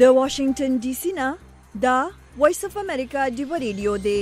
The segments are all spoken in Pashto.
د واشنگټن ډي سي نه دا وایس اف امریکا ډیو ریډیو دی.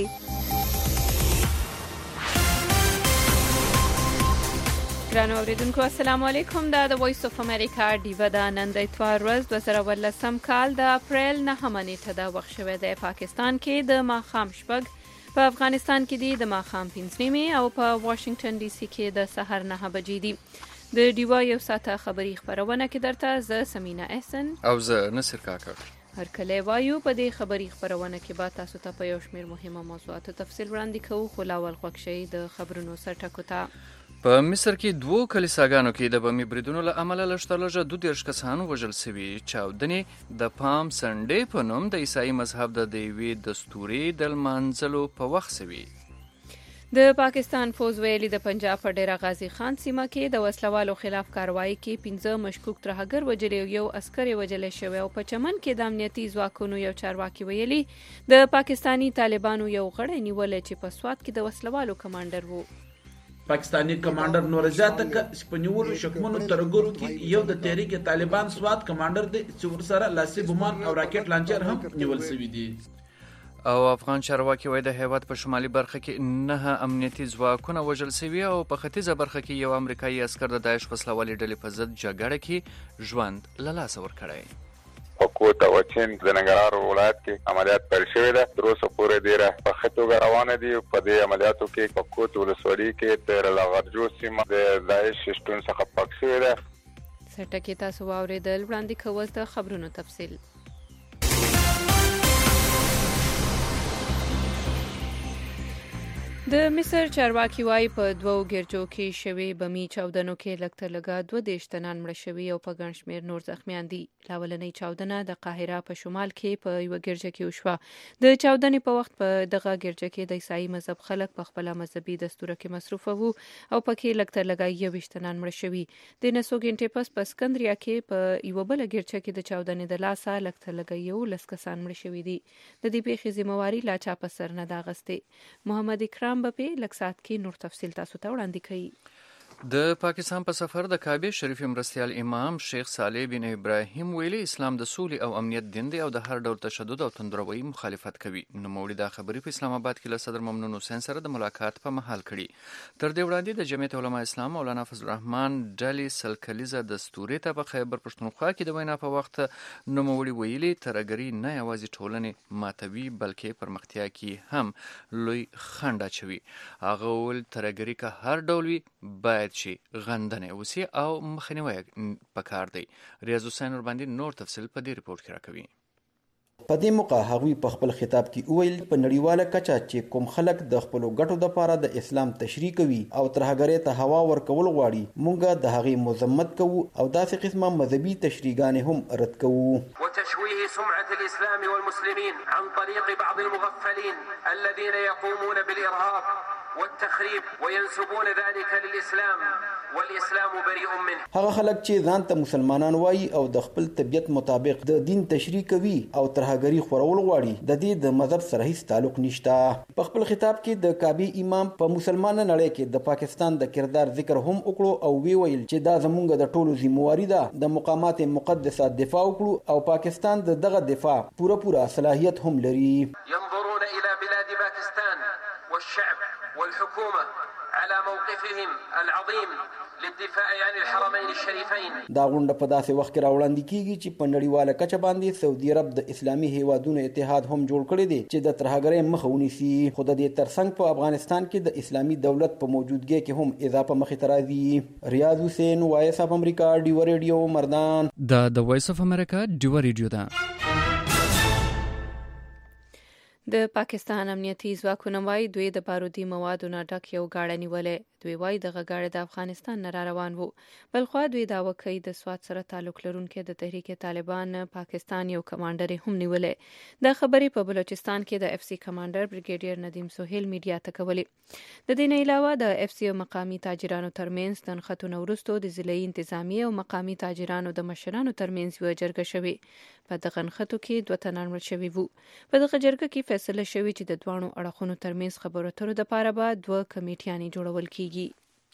ګرانو اوریدونکو السلام علیکم. دا د وایس اف امریکا ډیو دا نن د اتوار ورځ 2018 کال د اپریل 9 نیټه دا وخت شوی دی. پاکستان کې د ماښام شپږ، په افغانستان کې دی د ماښام 5 او په واشنگټن ډي سي کې د سحر 9 بجې دي. د ډیوا یو ساعته خبری خبرونه کې درته زه سمینا احسن او زه نصر کاکړ هر کله وایو. په دې خبری خبرونه کې به تاسو ته په یو شمیر مهمه موضوعاتو تفصیل وړاندې کوو، خو لاول خوښ شئ د خبرونو سرټکو ته. په مصر کې 2 کلیساګانو کې د بمي بریدونو له امله لږترلږه 22 کسان وژل شوي. چاودنې د پام سنډې په نوم د عیسائی مذهب د یوې دستوري د لمانځلو په وخت شوي. د پاکستان فوز ویلي د پنجاب په ډیره غازی خان سیمه کې د وسلوالو خلاف کاروایی کې 15 مشکوک ترهګر وژل او یو عسکر وژل شوی. او په چمن کې د امنیتي ځواکونو یو چارواکي ویلي د پاکستانی طالبانو یو غړی نیول چې په سوات کې د وسلوالو کمانډر وو. پاکستانی کمانډر نورزاده سپنیول شکمنو ترګرو کې یو د تحریک طالبان سوات کمانډر دی چې ورسره لاسي بمان او راکټ لانچر هم نیول شوی دی. او افغان چارواکي وایي د هیواد په شمالي برخه کې 9 امنیتي ځواکونه وژل شوي او په ختیځه برخه کې یو امریکایي عسکر د داعش وسلوالې ډلې په ضد جګړه کې ژوند له لاسه ورکړی. په کوټه او چین د ننګرهار ولایت کې عملیات پیل شوی دی. تر اوسه پورې ډیره په ښه توګه روانه دي. په دې عملیاتو کې په کوټ ولسوالۍ کې د لاغرجو سیمه د داعش شتون څخه پاک شوی دی. سرټکي تاسو واورېدل. وړاندې کوو د خبرونو تفصیل. د مصر چارواکي وايي په 2 ګرجو کې شوي بمي چاودنو کې لږترلږه 22 تنان مړه شوي او په ګڼ شمېر نور زخمیان دي. لاولنۍ چاودنه د قاهره په شمال کې په یو ګرجه کې وشوه. د چاودنې په وخت په دغه ګرجه کې د عیسائی مذهب خلک په خپل مذهبي دستور کې مصروف وو او پکې لږترلږه 20 تنان مړه شوي. د نسو ګنټې پس په اسکندریه کې په یو بل ګرجه کې د چاودنې د لاسه لږترلږه 11 کسان مړه شوي دي. د دې پیښې ذمہواری لا چا په سر نه ده اخیستې. محمد اکرام په لکسات کې نور تفصیل تاسو ته وړاندې کوي. د پاکستان په سفر د کعبه شریف مرستیال امام شیخ صالح بن ابراهیم ویلي اسلام د سولې او امنیت دین دی او د هر ډول تشدد او تندروي مخالفت کوي. نو مولوی دا خبرې په اسلام آباد کې له صدر ممنون حسین سره د ملاقات په محل کړي. تر دې وړاندې د جمعیت علماء اسلام مولانا فضل الرحمن ډلې سلکلیزه دستوري ته په خیبر پښتونخوا کې د وینا په وخت نو مولوی ویلي ترګری نه یوازې ټولنې ماتوي بلکې پرمختیا کې هم لوی خنډ اچوي. هغه ول ترګری که هر ډول وي باید شي غندنه وسی او مخنیوي پکار دی. ریاض حسین ورباندې نور تفصیل په دې ریپورت کې راکوي. په دې موقع هغوی په خپل خطاب کې وویل په نړیواله کچه چې کوم خلک د خپل ګټو لپاره د اسلام تشریح کوي او ترهګرۍ ته هوا ورکول غواړي مونږ د هغې مذمت کوو او داسې قسمه مذهبي تشریحګانې هم رد کوو. وتشويه سمعة الإسلام والمسلمين عن طريق بعض المغفلين الذين يقومون بالإرهاب والتخريب وينسبون ذلك للإسلام والإسلام بريء منه. هغه خلک چې ځان ته مسلمانان وایي او د خپل طبیعت مطابق د دین تشریح کوي او ترهګري خورول غواړي د دې د مذهب سره هیڅ تعلق نشته. په خپل خطاب کې د کعبه امام په مسلمان نړۍ کې د پاکستان د کردار ذکر هم وکړو او وی ویل چې دا زمونږ د ټولو ذمہواری ده د مقامات مقدسه دفاع وکړو او پاکستان دغه دفاع پوره صلاحیت هم لري. ينظرون إلى بلاد باكستان والشعب والحكومة على موقفهم العظيم للدفاع عن الحرمين الشريفين. دا غونډه په داسې وخت کې راوړاندې کیږي چې په نړیواله کچه باندې سعودي عرب د اسلامي هیوادونو اتحاد هم جوړ کړی دی چې د ترهګرۍ مخه ونیسي. خو د دې ترڅنګ په افغانستان کې د اسلامي دولت په موجودګۍ کې هم اضافه مخې ته راځي. ریاض حسین وایس اف امریکا ډیو ریډیو مردان. د وایس اف امریکا ډیو ریډیو ده. د پاکستان امنیتي ځواکونه وايي دوی د بارودي موادو نه ډک یو ګاډی نیولې. دوی وايي دغه ګاډی د افغانستان نه را روان وو. بلخوا دوی دعوه کوي د سوات سره تعلق لرونکي د تحریک طالبان پاکستان یو کمانډر هم نیولې. دا خبرې په بلوچستان کې د اف سی کمانډر بریګیډیر ندیم سهیل میډیا ته کولې. د دې نه علاوه د اف سی مقامی تاجرانو ترمنځ د نښتونو وروسته د ضلعي انتظامیه او مقامی تاجرانو د مشرانو ترمنځ یو جرګه شوې. په دغه نښتو کې 2 تنان مړه شوي وو. په دغه جرګه کې فیصله شوې چې د دوانو اړخونو ترمنځ خبرو اترو لپاره به 2 کمیټیانې جوړول کیږي.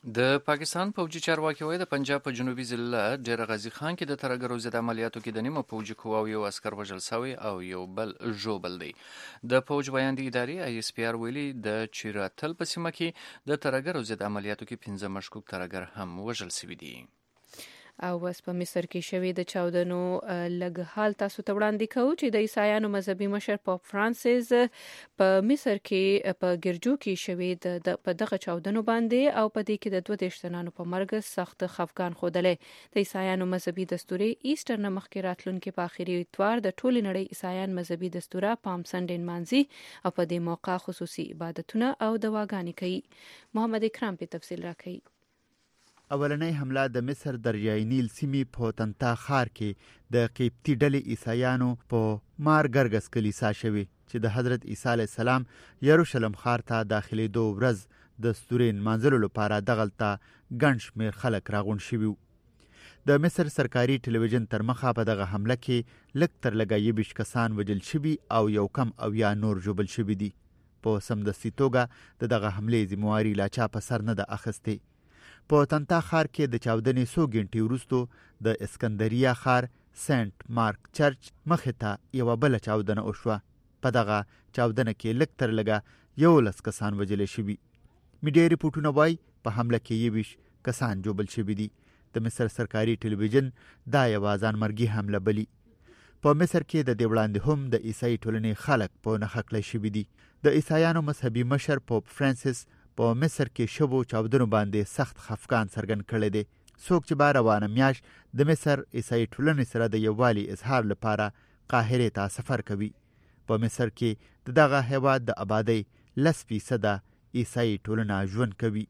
د پاکستان پوځي چارواکي وایي د پنجاب په جنوبي ضلع ډیر غازي خان کې د ترهګرو ضد عملیاتو کې د نیمه پوځي قواو یو عسکر وژل شوی او یو بل ژوبل دی. د پوځ بیان د ادارې ISPR ویلي د چیراتل په سیمه کې د ترهګرو ضد عملیاتو کې 15 مشکوک ترهګر هم وژل شوي دي. او بس په مصر کې شوی د چاودنو لږ حال تاسو ته وړاندې کوو چې د عیسایانو مذهبي مشر پاپ فرانسیس په مصر کې په ګرجو کې شوی په دغه چاودنو باندې او په دې کې د 22 تنانو په مرګ سخت خفګان ښودلی. د عیسایانو مذهبي دستور ایسټر نه مخکې راتلونکي په آخري اتوار د ټولې نړۍ عیسایان مذهبي دستوره پام سنډې نمانځي او په دې موقع خصوصي عبادتونه او دواګانې کوي. محمد اکرام په تفصیل راکوي. اولنۍ حمله د مصر دریای نیل سیمې په تنتا ښار کې د قبطي ډلې عیسایانو په مارګرګس کلیسا شوې چې د حضرت عیسی علیه السلام یروشلم ښار ته داخلېدو ورځ د ستورې نمانځلو لپاره دغلته ګڼ شمېر خلک راغونډ شوي وو. د مصر سرکاري ټلویزیون تر مخه په دغه حمله کې لږ تر لږه 20 کسان وژل شوي او یو کم 80 نور ژوبل شوي دي. په سمدستي توګه د دغه حملې ذمواري لا چا په سر نه ده اخیستې. په تنتا ښار کې د چاودنې څو ګنټې وروستو د اسکندریه ښار سنت مارک چرچ مخې ته یوه بله چاودنه وشوه. په دغه چاودنه کې لږ تر لږه 11 کسان وژلی شوي. میډیا ریپورټونه وایي په حمله کې 20 کسان ژوبل شوي دي. د مصر سرکاري ټلویزیون دا یوه ځانمرګي حمله بلي. په مصر کې د دې وړاندې هم د عیسائی ټولنې خلک په نښه کړی شوي دي. د عیسایانو مذهبي مشر پوپ فرانسیس په مصر کې شوو چاودنو باندې سخت خفګان څرګند کړی دی. څوک چې به روانه میاشت د مصر عیسائی ټولنې سره د یووالي اظهار لپاره قاهرې ته سفر کوي. په مصر کې د دغه هیواد د آبادۍ 10% عیسائی ټولنه ژوند کوي.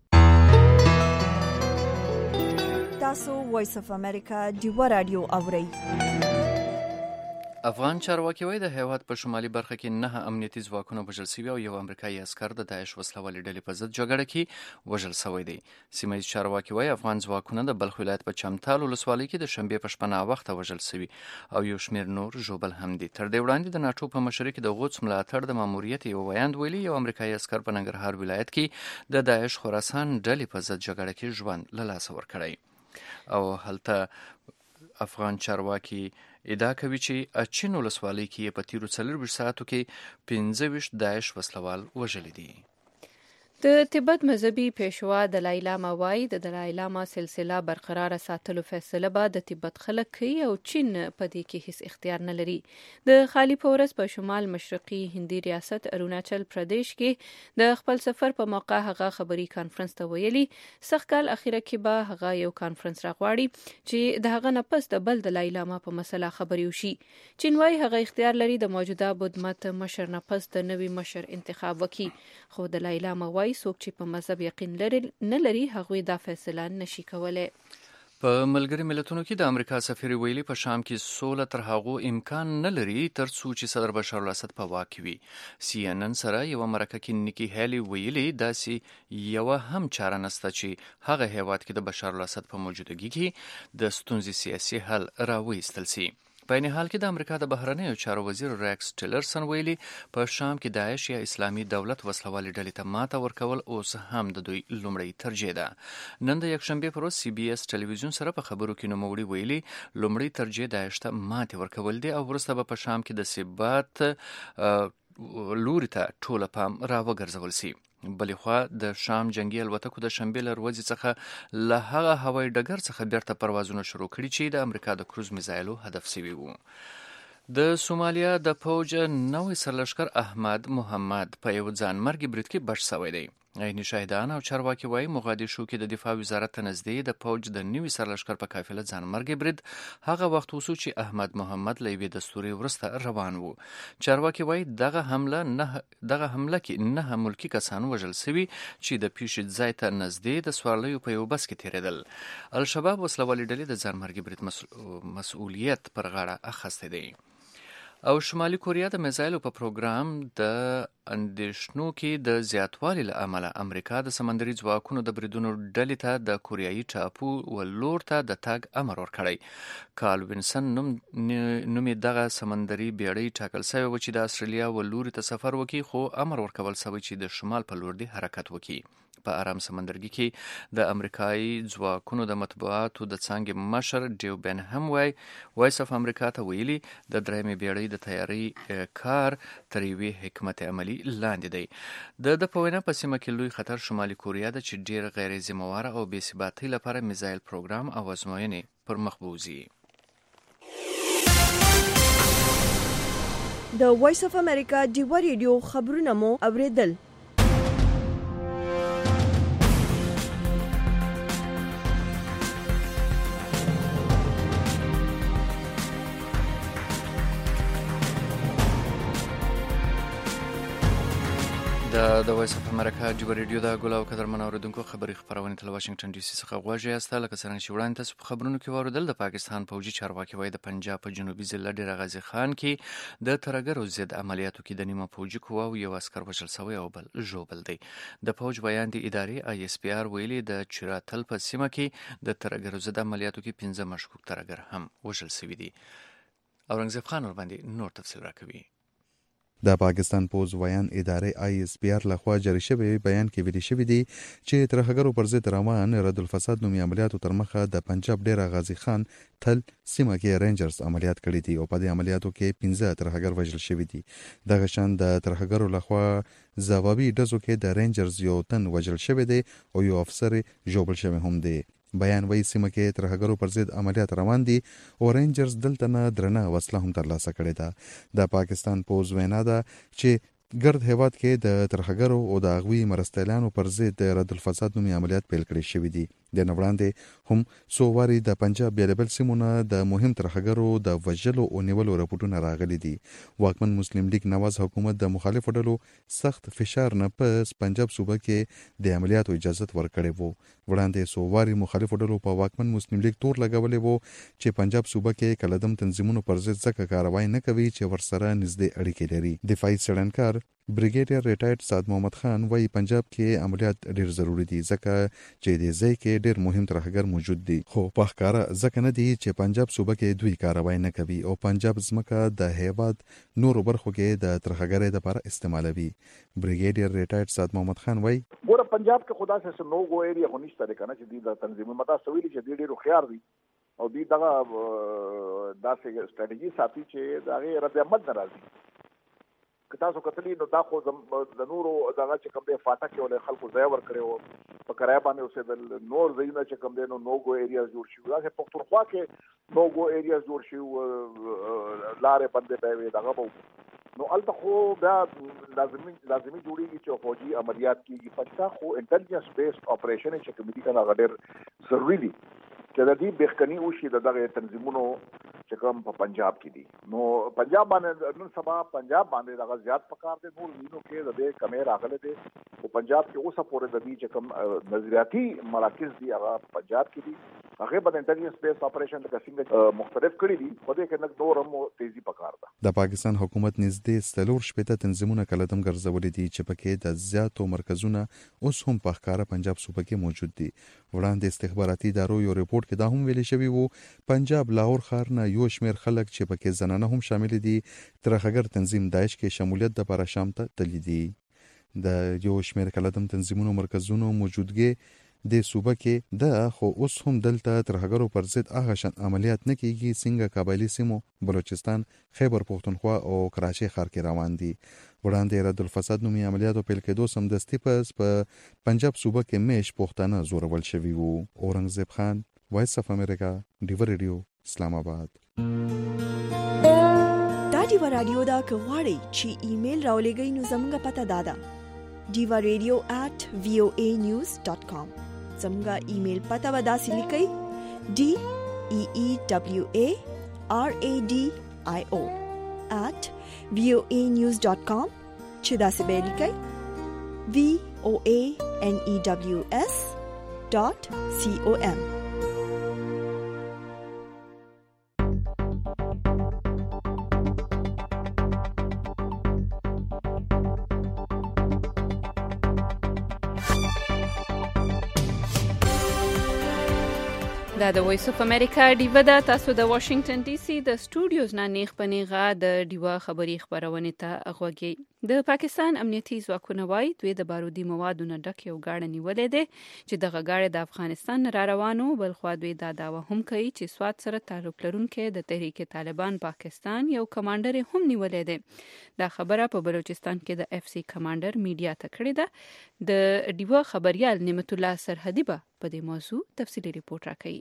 تاسو وایس اف امریکا ډیو رادیو اورئ. افغان چارواکي وایي د هیواد په شمالي برخه کې 9 امنیتي ځواکونه وژل شوي او یو امریکایي عسکر د داعش وسلوالې ډلې په ضد جګړه کې وژل شوی دی. سیمه ییز چارواکي وایي افغان ځواکونه د بلخ ولایت په چمتال ولسوالۍ کې د شنبې په شپه ناوخته وژل شوي او یو شمېر نور ژوبل هم دي. تر دې وړاندې د ناټو په مشرۍ کې د غوڅ ملاتړ د ماموریت یو ویاند ویلي یو امریکایي عسکر په ننګرهار ولایت کې د داعش خراسان ډلې په ضد جګړه کې ژوند له لاسه ورکړی او هلته افغان چارواکي ادعا کوي چې اچین ولسوالۍ کې په تیرو 24 ساعتو کې 25 داعش وسلوال وژلي دي. د تبت مذهبي پیشوا دلای لاما وایي د دلای لاما سلسله برقرار ساتلو فیصله به د تبت خلک کوي او چین په دې کې هیڅ اختیار نه لري. د خالی پورس په شمال مشرقي هندي ریاست اروناچل پردیش کې د خپل سفر په موقع هغه خبري کانفرنس ته ویلي سخت کال اخیره کې به هغه یو کانفرنس راغواړي چې د هغه نه پس د بل دلای لاما په مسله خبري وشي. چین وایي هغه اختیار لري د موجوده بودمت مشر نه پس د نوي مشر انتخاب وکړي خو دلای لاما وایي څوک چې په مذهب یقین نه لري هغوی دا فیصله نشي کولی. په ملګري ملتونو کې د امریکا سفیر ویلي په شام کې سوله تر هغو امکان نه لري تر څو چې صدر بشار الاسد په واک کې وي. CNN سره یوه مرکه کې نیکی هیلی ویلي داسې یوه هم چاره نشته چې هغه هیواد کې د بشار الاسد په موجودګي کې د ستونزې سیاسي حل راوایستل شي. په این حال کې د امریکا د بهرنیو چارو وزیر ریکس ټیلرسن ویلي په شام کې داعش یا اسلامي دولت وسلوالې ډلې ته ماته ورکول اوس هم د دوی لومړی ترجیح ده. نن د یکشنبې پر ورځ CBS ټلویزیون سره په خبرو کې نوموړي ویلي لومړی ترجیح داعش ته ماتې ورکول دي او وروسته به په شام کې د ثبات لوري ته ټوله پام راوګرځول شي. بلې خوا د شام جنگي الوتکو د شنبې له ورځې څخه له هغه هوایي ډګر څخه بیرته پروازونه شروع کړي چې د امریکا د کروز میزایلو هدف شوي وو. د سومالیا د فوج نوی سرلښکر احمد محمد په یو ځانمرګي برید کې بش شوی دی. عیني شاهدان او چارواکي وایي موغادیشو کې د دفاع وزارت ته نږدې د فوج د نوي سرلښکر په قافله ځانمرګي برید هغه وخت وسو چې احمد محمد له یوې دستوري وروسته روان وو. چارواکي وایي دغه حمله کې 9 ملکي کسان وژل شوي چې د پیښې ځای ته نږدې د سوالیو په یو بس کې تیریدل. الشباب وسلوالې ډلې د ځانمرګي برید مسؤلیت پر غاړه اخیستی دی. او شمالي کوریا د میزایلو په پروګرام د اندېښنو کې د زیاتوالي له امله امریکا د سمندري ځواکونو د بریدونو ډلې ته د کوریایي ټاپو ولور ته د تګ امر ورکړی. کارل وینسن نومې دغه سمندري بیړۍ ټاکل شوی و چې د استرالیا ولوري ته سفر وکړي خو امر ورکول شوی چې د شمال په لور دی حرکت وکړي. په آرام سمندرګي کې د امریکایي ځواکونو د مطبوعاتو د څانګې مشر ډیو بن هم وایس اف امریکا ته ویلي د درېیمې بیړۍ د تیاري کار تر یوې حکمت عملي لاندې دی. د په وینا په سیمه کې لوی خطر شمالي کوریا ده چې ډیر غیر ذمه‌واره او بې ثباتۍ لپاره میزایل پروګرام او ازموینې پر مخ بوځي. د وایس اف امریکا ډیوا ریډیو خبرونه مو اوریدل. د وایس اف امریکا ډیوا ریډیو د ګل او قدرمن اوریدونکو خبري خبرونه تل واشنگټن ډي سي څخه غواړي یاسته لکه څنګه چې وړاندې تاسو په خبرونو کې واردل د پاکستان فوجي چارواکي وایي د پنجاب په جنوبي ضلع ډیر غازي خان کې د ترګرو ضد عملیاتو کې د نیمه فوجي قوا او یو عسكر وژل شوی او بل ژوبل دی. د فوج بیان دی ادارې آی اس پی آر ویلي د چراتل په سیمه کې د ترګرو ضد عملیاتو کې 15 مشکوک ترګر هم وژل شوی دي. اورنګزیب خان ور باندې نور تفصیل راکوي. د پاکستان پوز ویان ادارې آی اس پی آر لخوا جاری شوی بیان کې ویلي شوی دی چې ترهګرو پر ضد روان رد الفساد نومي عملیاتو تر مخه د پنجاب ډیر غازي خان تل سیمه کې رینجرز عملیات کړي دي او په دې عملیاتو کې 15 ترهګر وژل شوی دي. دغه شان د ترهګرو لخوا ځوابي ډزو کې د رینجرز یو تن وژل شوی دی او یو افسر ژوبل شوی هم دی. بیان وایي سیمه کې ترهګرو پر ضد عملیات روان دي او رینجرز دلته نه درنه وسله هم ترلاسه کړې ده. د پاکستان پوز وینا ده چې ګرد هیواد کې د ترهګرو او د هغوی مرستیالانو پر ضد رد الفساد نومي عملیات پیل کړي شوي دي. د وړاندې هم څو واري د پنجاب بیلابل سیمونه د مهم ترهګرو د وژلو او نیولو رپورټونه راغلي دي. واکمن مسلم لیگ نواز حکومت د مخالفو ډلو سخت فشار نه پس پنجاب صوبه کې د عملیاتو اجازه ورکړې وو. وړاندې څو واري مخالفو ډلو په واکمن مسلم لیگ تور لګولې وو چې پنجاب صوبه کې کلدم تنظیمونو پر ضد ځکه کاروای نه کوي چې ورسره نږدې اړیکې لري. دفاعي څېړنکار بریګیډیر ریټایرډ سعد محمد خان وایي پنجاب کې عملیات ډیر ضروری دي ځکه چې د ځای کې ډیر مهم ترهګر موجود دي خو په ښکاره ځکه نه دي چې پنجاب صوبه کې دوی کاروای نه کوي او پنجاب ځمکه د هیواد نورو برخو کې د ترهګرۍ لپاره استعمالوي. بریګیډیر ریټایرډ سعد محمد خان وایي ګوره پنجاب کې خدا سره نو گو ایریا خو نشته کنه چې د تنظیمي متا سویلی چې ډیرو خيار دي او دوی دغه داسې ستراتیژي ساتي چې دغه رد عمل ناراضي که تاسو کتلی نو دا خو د نورو دغه چې کوم دی فاټا کې ولې خلکو ځای ور کړو په کرای باندې اوسه د نور ځایونه چې کوم دی نو گو ایریاز جوړ شي دا چې پښتونخوا کې نو گو ایریاز جوړ شي لارې بندې پوي دغه وو نو الته خو دا لازمي جوړیږي چې فوجي عملیات کیږي پښتا خو انټيليجنس بیسډ اپریشن چې کمیټي کنه غډر ضروري دي چې د دې بخکنی وشي دغه تنظیمونو چې کوم په پنجاب کې دي نو پنجاب باندې نن سبا پنجاب باندې دغه زیات پکار دي نور وینو کې د دې کمې راغله دي او پنجاب کې اوسه پورې د دې چې کوم نظریاتي مراکز دي هغه پنجاب کې دي هغه باندې انټيليجنس بیس اپریشن د څنګه مختلف کړي دي په دې کې نک نورم تیزی پکار ده. د پاکستان حکومت نږدې ستلور شپته تنظیمونه کلدم ګرځولې دي چې پکې د زیاتو مرکزونه اوس هم په ښکارا پنجاب صوبه کې موجود دي. وړاندې استخباراتي ادارو یو ریپورت کې دا هم ویلي شوی وو پنجاب لاهور ښار نه یو شمیر خلک چې پکې زنانه هم شامل دي ترهګر تنظیم داعش کې شمولیت د لپاره شام ته تللی دي. د یو شمیر کلدم تنظیمونو مرکزونو موجودګي د صوبه کې د خو اوس هم دلته ترهګرو پر ضد هغه شان عملیات نه کیږي څنګه قبایلی سیمو بلوچستان خیبر پختونخوا او کراچي ښار کې روان دي. وړاندې رد الفساد نومي عملیاتو پیل کېدو سمدستي پس په پنجاب صوبه کې میش پښتانه زورول شوي وو. اورنګزیب خان وایس اف امریکا ډیوا ریډیو اسلام آباد. دا ډیوا رادیو دا کغواړي چې ایمیل راولېږئ نو زموږ پته دادا divaradio@voanews.com زموږ ایمیل پته ودا سلیکئ DEEWARADIO@voanews.com چې دا څه به لیکئ voanews.com. دا د وایس اف امریکا ډیوا ده. تاسو د واشنگټن ډي سي د سټوډیوز نه نیغ په نیغه د ډیوا خبري خبرونه ته غوږی د پاکستان امنیتي ځواکونه وایي دوی د بارودي موادو نه ډک یو ګاډی نیولې ده چې دغه ګاډی د افغانستان نه را روانو. بلخوا دوی دا دعوه هم کوي چې سوات سره تعلق لرونکي د تحریک طالبان پاکستان یو کمانډر هم نیولې ده. دا خبره په بلوچستان کې د اف سی کمانډر میډیا ته کړې ده. د ډیوه خبريال نعمت الله سرحدي به په دې موضوع تفصیلي ریپورت راکوي.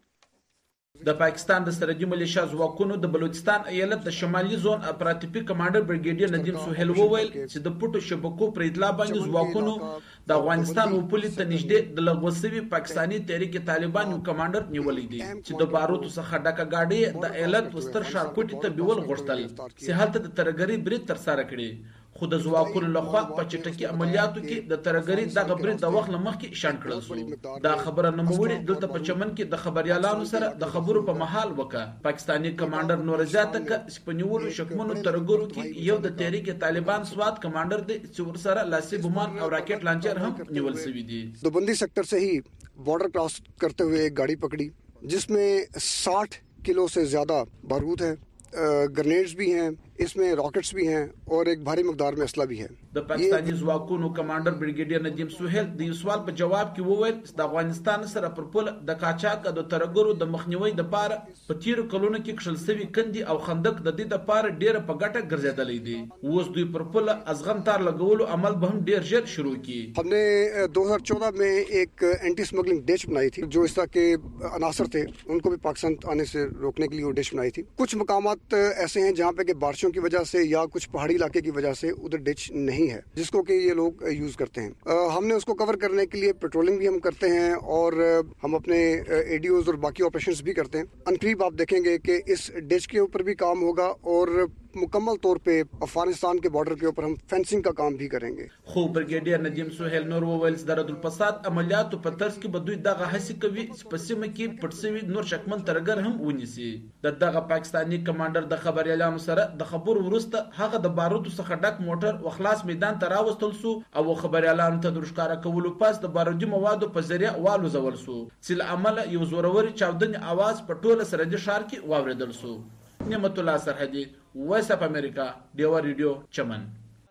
د پاکستان د سرحدي ملیشیا ځواکونو د بلوچستان ایالت د شمالي زون اپراتیفي کمانډر بریګیډیر ندیم سهیل وویل چې د پټو شبکو پر اطلاع باندې ځواکونو د افغانستان وپولي ته نږدې د لغوسوي پاکستاني تحریک طالبان یو کمانډر نیولې دي چې د باروتو څخه ډکه ګاډي د ایالت وستر شارکوټي ته بیول غوښتل چې هلته د ترګری برید تر سره کړي. خو د ځواکونو لخوا په چټکي عملیاتو کې د ترګری دغه برید د وخت لمخکې شان کړل شو. دا خبره نوموړي دلته په چمن کې د خبريالانو سره د خبرو په محل وکړه. پاکستاني کمانډر نور زیاته ک سپنیولو شکمنو ترګرو کې یو د تحریک طالبان سوات کمانډر دی چې ورسره لاسي بمان او راکټ لانچر هم نیول شوی دي. دوبندی سیکٹر سے ہی بارڈر کراس کرتے ہوئے ایک گاڑی پکڑی جس میں 60 کلو سے زیادہ بارود ہے, گرنیڈز بھی ہیں, اس میں راکٹس بھی ہیں اور ایک بھاری مقدار میں اسلحہ بھی ہے. د پاکستاني ځواکونو کمانډر بریګیډیر ندیم سهیل د یو سوال په جواب کې وویل د افغانستان سره پر پل د قاچاق د ترګرو د مخنیوي د پاره په تیر کلونو کې کښل سوي کندي او خندق د دې د پاره ډیره په ګټه ګرځیدلې دي. اوس دوی پر پل ازغم تار لګولو عمل به هم ډیر ژر شروع کړي. ہم نے 2014 میں ایک اینٹی اسمگلنگ ڈیش بنائی تھی جو اس طرح کے عناصر تھے ان کو بھی پاکستان آنے سے روکنے کے لیے وہ ڈیش بنائی تھی. کچھ مقامات ایسے ہیں جہاں پہ کہ بارشوں کی وجہ سے یا کچھ پہاڑی علاقے کی وجہ سے ادھر ڈچ نہیں ہے جس کو کہ یہ لوگ یوز کرتے ہیں. ہم نے اس کو کور کرنے کے لیے پیٹرولنگ بھی ہم کرتے ہیں اور ہم اپنے ایڈیوز اور باقی آپریشنز بھی کرتے ہیں. عنقریب آپ دیکھیں گے کہ اس ڈچ کے اوپر بھی کام ہوگا اور مکمل طور پہ افغانستان کے بارڈر کے اوپر ہم فینسنگ کا کام بھی کریں گے. خو بریګیډیر ندیم سهیل نور وویل د ردالفساد عملیاتو په ترڅ کې به دوی دغه هڅې کوي چې په سیمه کې پټ شوي نور شکمن ترګر هم ونیسي. دغه پاکستاني کمانډر د خبريالانو سره د خبرو وروسته هغه د بارودو څخه ډک موټر و خلاص میدان ته راوستل سو او خبريالانو ته د ښکارا کولو پاس د بارودي موادو په ذریعہ والو زول سو چې له عمله یو زوروري چاودنې आवाज په ټوله سرحدي ښار کې واوریدل سو. نعمت الله سرحدي, وایس اف امریکا, ډیوا ریډیو, چمن.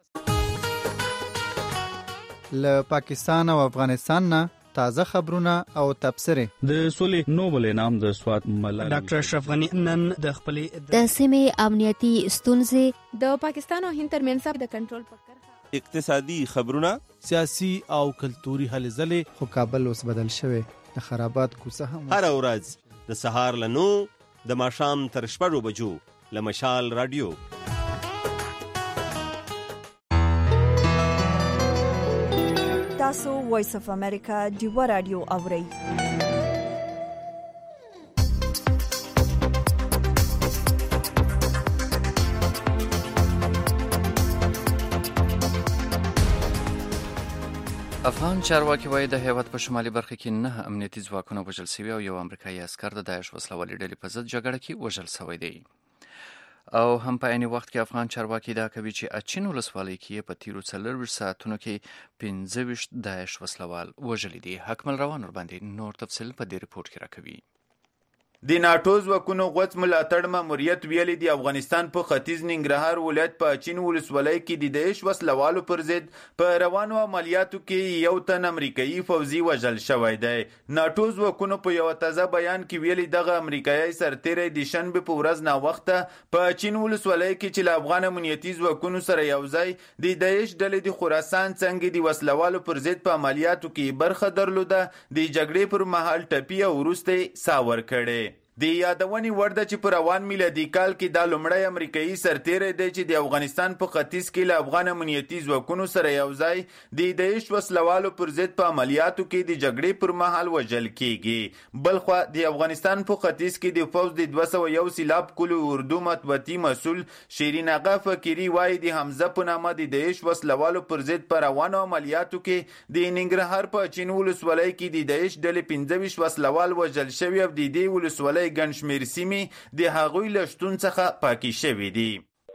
له پاکستان او افغانستان نه تازه خبرونه او تبصره. د سولې نوبل انعام د سوات ملالۍ ډاکټر اشرف غنی نن د خپلې د سیمې امنیتي ستونزې د پاکستان او هند ترمنځ د کنټرول په کرښه, اقتصادي خبرونه, سیاسي او کلتوري هلې ځلې. خو کابل اوس بدل شوی, د خرابات کوڅه هم هر ورځ د سهار له 9 د ماښام تر 6 بجو له مشال رادیو. تاسو وایس اف امریکا ډیوا رادیو اورئ. افغان چارواکي وایي د هیواد په شمالي برخه کې 9 امنیتي ځواکونه وژل شوي او یو امریکایي عسکر د داعش وسلوالې ډلې په ضد جګړه کې وژل شوی دی. او هم په عین وخت کې افغان چارواکي دا کوي چې اچین ولسوالۍ کې په تیرو 24 ساعتونو کې 25 داعش وسلوال وژلي دي. حکمل روان ور باندې نور تفصیل په دې ریپورت کې راکوي. د ناتو ځواکونو غوڅ ملاتړ ماموریت ویلي د افغانستان په ختیځ ننګرهار ولایت په اچین ولسوالۍ کې د داعش وسلوالو پر ضد په روانو عملیاتو کې یو تن امریکایي فوجي وژل شوی دی. ناتو ځواکونو په یو تازه بیان کې ویلي دغه امریکایي سرتیری د شنبه په ورځ ناوخته په اچین ولسوالۍ کې چې له افغان امنیتي ځواکونو سره یو ځای د داعش ډلې د خراسان څنګه د وسلوالو پر ضد په عملیاتو کې برخه درلوده د جګړې پر مهال ټپي او وروسته ساور کړي. د یادونې وړ ده چې په روان میلادي کال کې دا لومړی امریکایي سرتیری دی چې د افغانستان په ختیځ کې له افغان امنیتي ځواکونو سره یو ځای د داعش وسلوالو پر ضد په عملیاتو کې د جګړې پر مهال وژل کیږي. بلخوا د افغانستان په ختیځ کې د فوج د 201 سیلاب کلو اردو مطبوعاتي مسؤل شیرین آغا فقیری وایي د حمزه په نامه د داعش وسلوالو پر ضد په روانو عملیاتو کې د ننګرهار په اچین ولسوالۍ کې د داعش ډلې 25 وسلوال وژل شوي او د دې ولسوالۍ ګڼ شمېر سیمې د هغوی له شتون څخه پاکې شوې دي.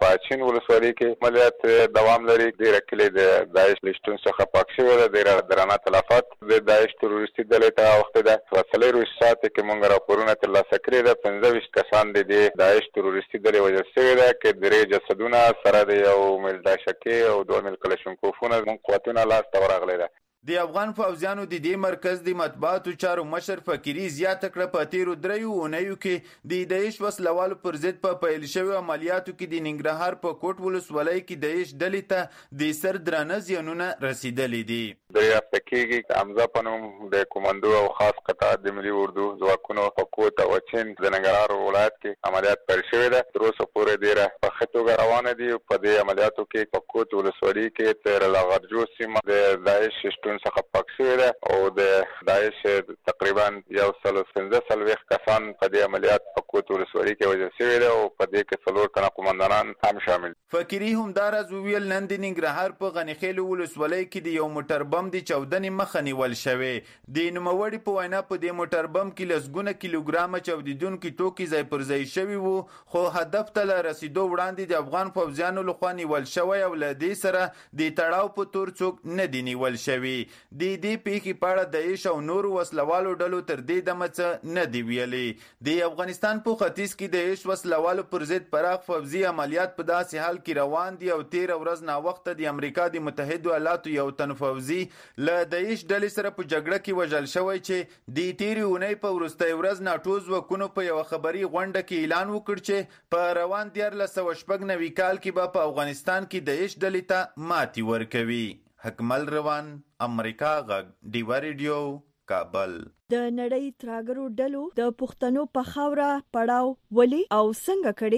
په چین ولسوالۍ کې عملیات دوام لري. ډېره کلي د داعش له شتون څخه پاک شوې ده. ډېره درانه تلفات د داعش تروریستي ډلې ته اوښتې ده. په 24 ساعته کې موږ راپورونه ترلاسه کړي ده. 25 کسان د داعش تروریستي ډلې وژل شوي ده، کې 3 جسدونه سره د یو میل داشکې او 2 میل کلشنکوفونه زموږ قوتونه لاسته ورغلي ده. د افغان پوځیانو د دې مرکز د مطبوعاتو چارو مشر فقیري زیاته کړه په تیرو 3 اونیو کې د داعش وسلوالو پر ضد په پیل شوي عملیاتو کې د ننګرهار په کوټ ولسوالۍ کې داعش ډلې ته د سر درانه زیانونه رسیدلي دي. د هفته کېږي حمزه په نوم د کومندو او خاص قطاع د ملي اردو ځواکونو په کوټ او چین د ننګرهار ولایت کې عملیات پیل شوي ده. تر اوسه پورې ډېره په ښه توګه روانه دي. په دې عملیاتو کې په کوټ ولسوالۍ کې تر لاغرجو سیمه د داعش شتون څخه پاک شوی ده او د داعش تقریبا 115 کسان په دې عملیات په کوټ ولسوالۍ کې وژل شوي ده او په دې کې 4 تنه قومندانان هم شامل. فقیري همداراز وویل نن د ننګرهار په غنیخیل ولسوالۍ کې د یو موټر بم د چاودنې مخه نیول شوې. د نوموړي په وینا په دې موټر بم کې لسګونه کیلوګرامه چاودیدونکي توکي ځای پر ځای شوي وو، خو هدف ته له رسیدو وړاندې د افغان پوځیانو لخوا نیول شوی او له دې سره د تړاو په تور څوک نه دی نیول شوی. د دې پیښې په اړه داعش او نورو وسلوالو ډلو تر دې دمه څه نه دی ویلي. د افغانستان په ختیځ کې د داعش وسلوالو پر ضد پراخ پوځي عملیات په داسې حال کې روان دي او 13 ورځ ناوخته د امریکا د متحدو ایالاتو یو تن پوځي له داعش ډلې سره په جګړه کې وژل شوی چې د تیرې اونۍ په وروستۍ ورځ ناټو ځواکونو په یوه خبري غونډه کې اعلان وکړ چې په روان 1996 کال کې به په افغانستان کې داعش ډلې ته ماتې ورکوي. حکمل روان، امریکا غږ، ډیوا ریډیو، کابل. د نړۍ تراګرو ډلو د پښتنو په خاوره پړاو ولي او څنګه کړي؟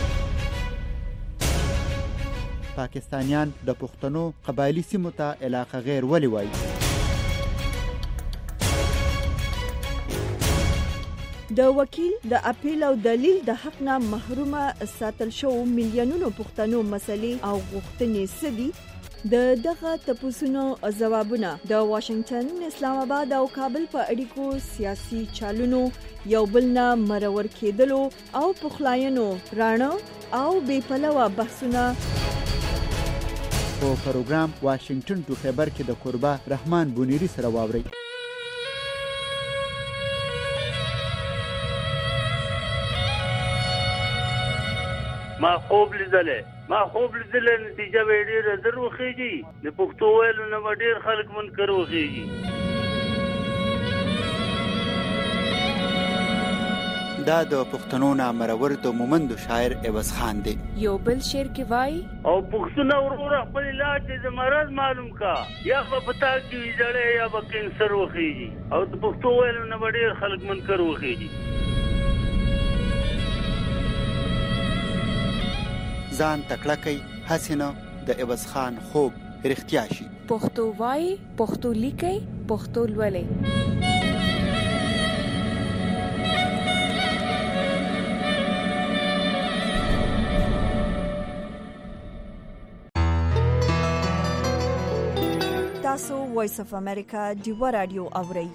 پاکستانیان د پښتنو قبایلی سیمو ته علاقه غیر ولي وایي؟ د وکیل د اپیل او دلیل د حق نه محرومه ساتل شو میلیونونو پښتنو مسلې او غوښتنې سدي. د دغه تپوسونو ځوابونه د واشنگټن، اسلام آباد او کابل په اړیکو سیاسي چالونو یو بل نه مرور کېدلو او پخلاینو رانه او بې پلوه بحثونه په پروګرام واشنگټن ټو خیبر کې د قربا رحمان بونیری سره واوري. ما خوب لیدلې نتیجه به ډېره زر وخیږي. د پښتو ویلو نه به ډېر خلک منکر وخیږي. دا د پښتنو نامرور د مومندو شاعر عوض خان دی. یو بل شعر کې وای او پښتون ورور خپل علاج د مرض معلوم کا، یا په پتا کې جړې یا به کینسر وخیږي. او د پښتو ویلو نه به ډېر خلک منکر وخیږي. ځان تکړه کوي حسینه د عوض خان خوب رښتیا شي. پښتو وای، پښتو لیکي، پښتو لولي. تاسو وایس اف امریکا ډیوا رادیو اورئ.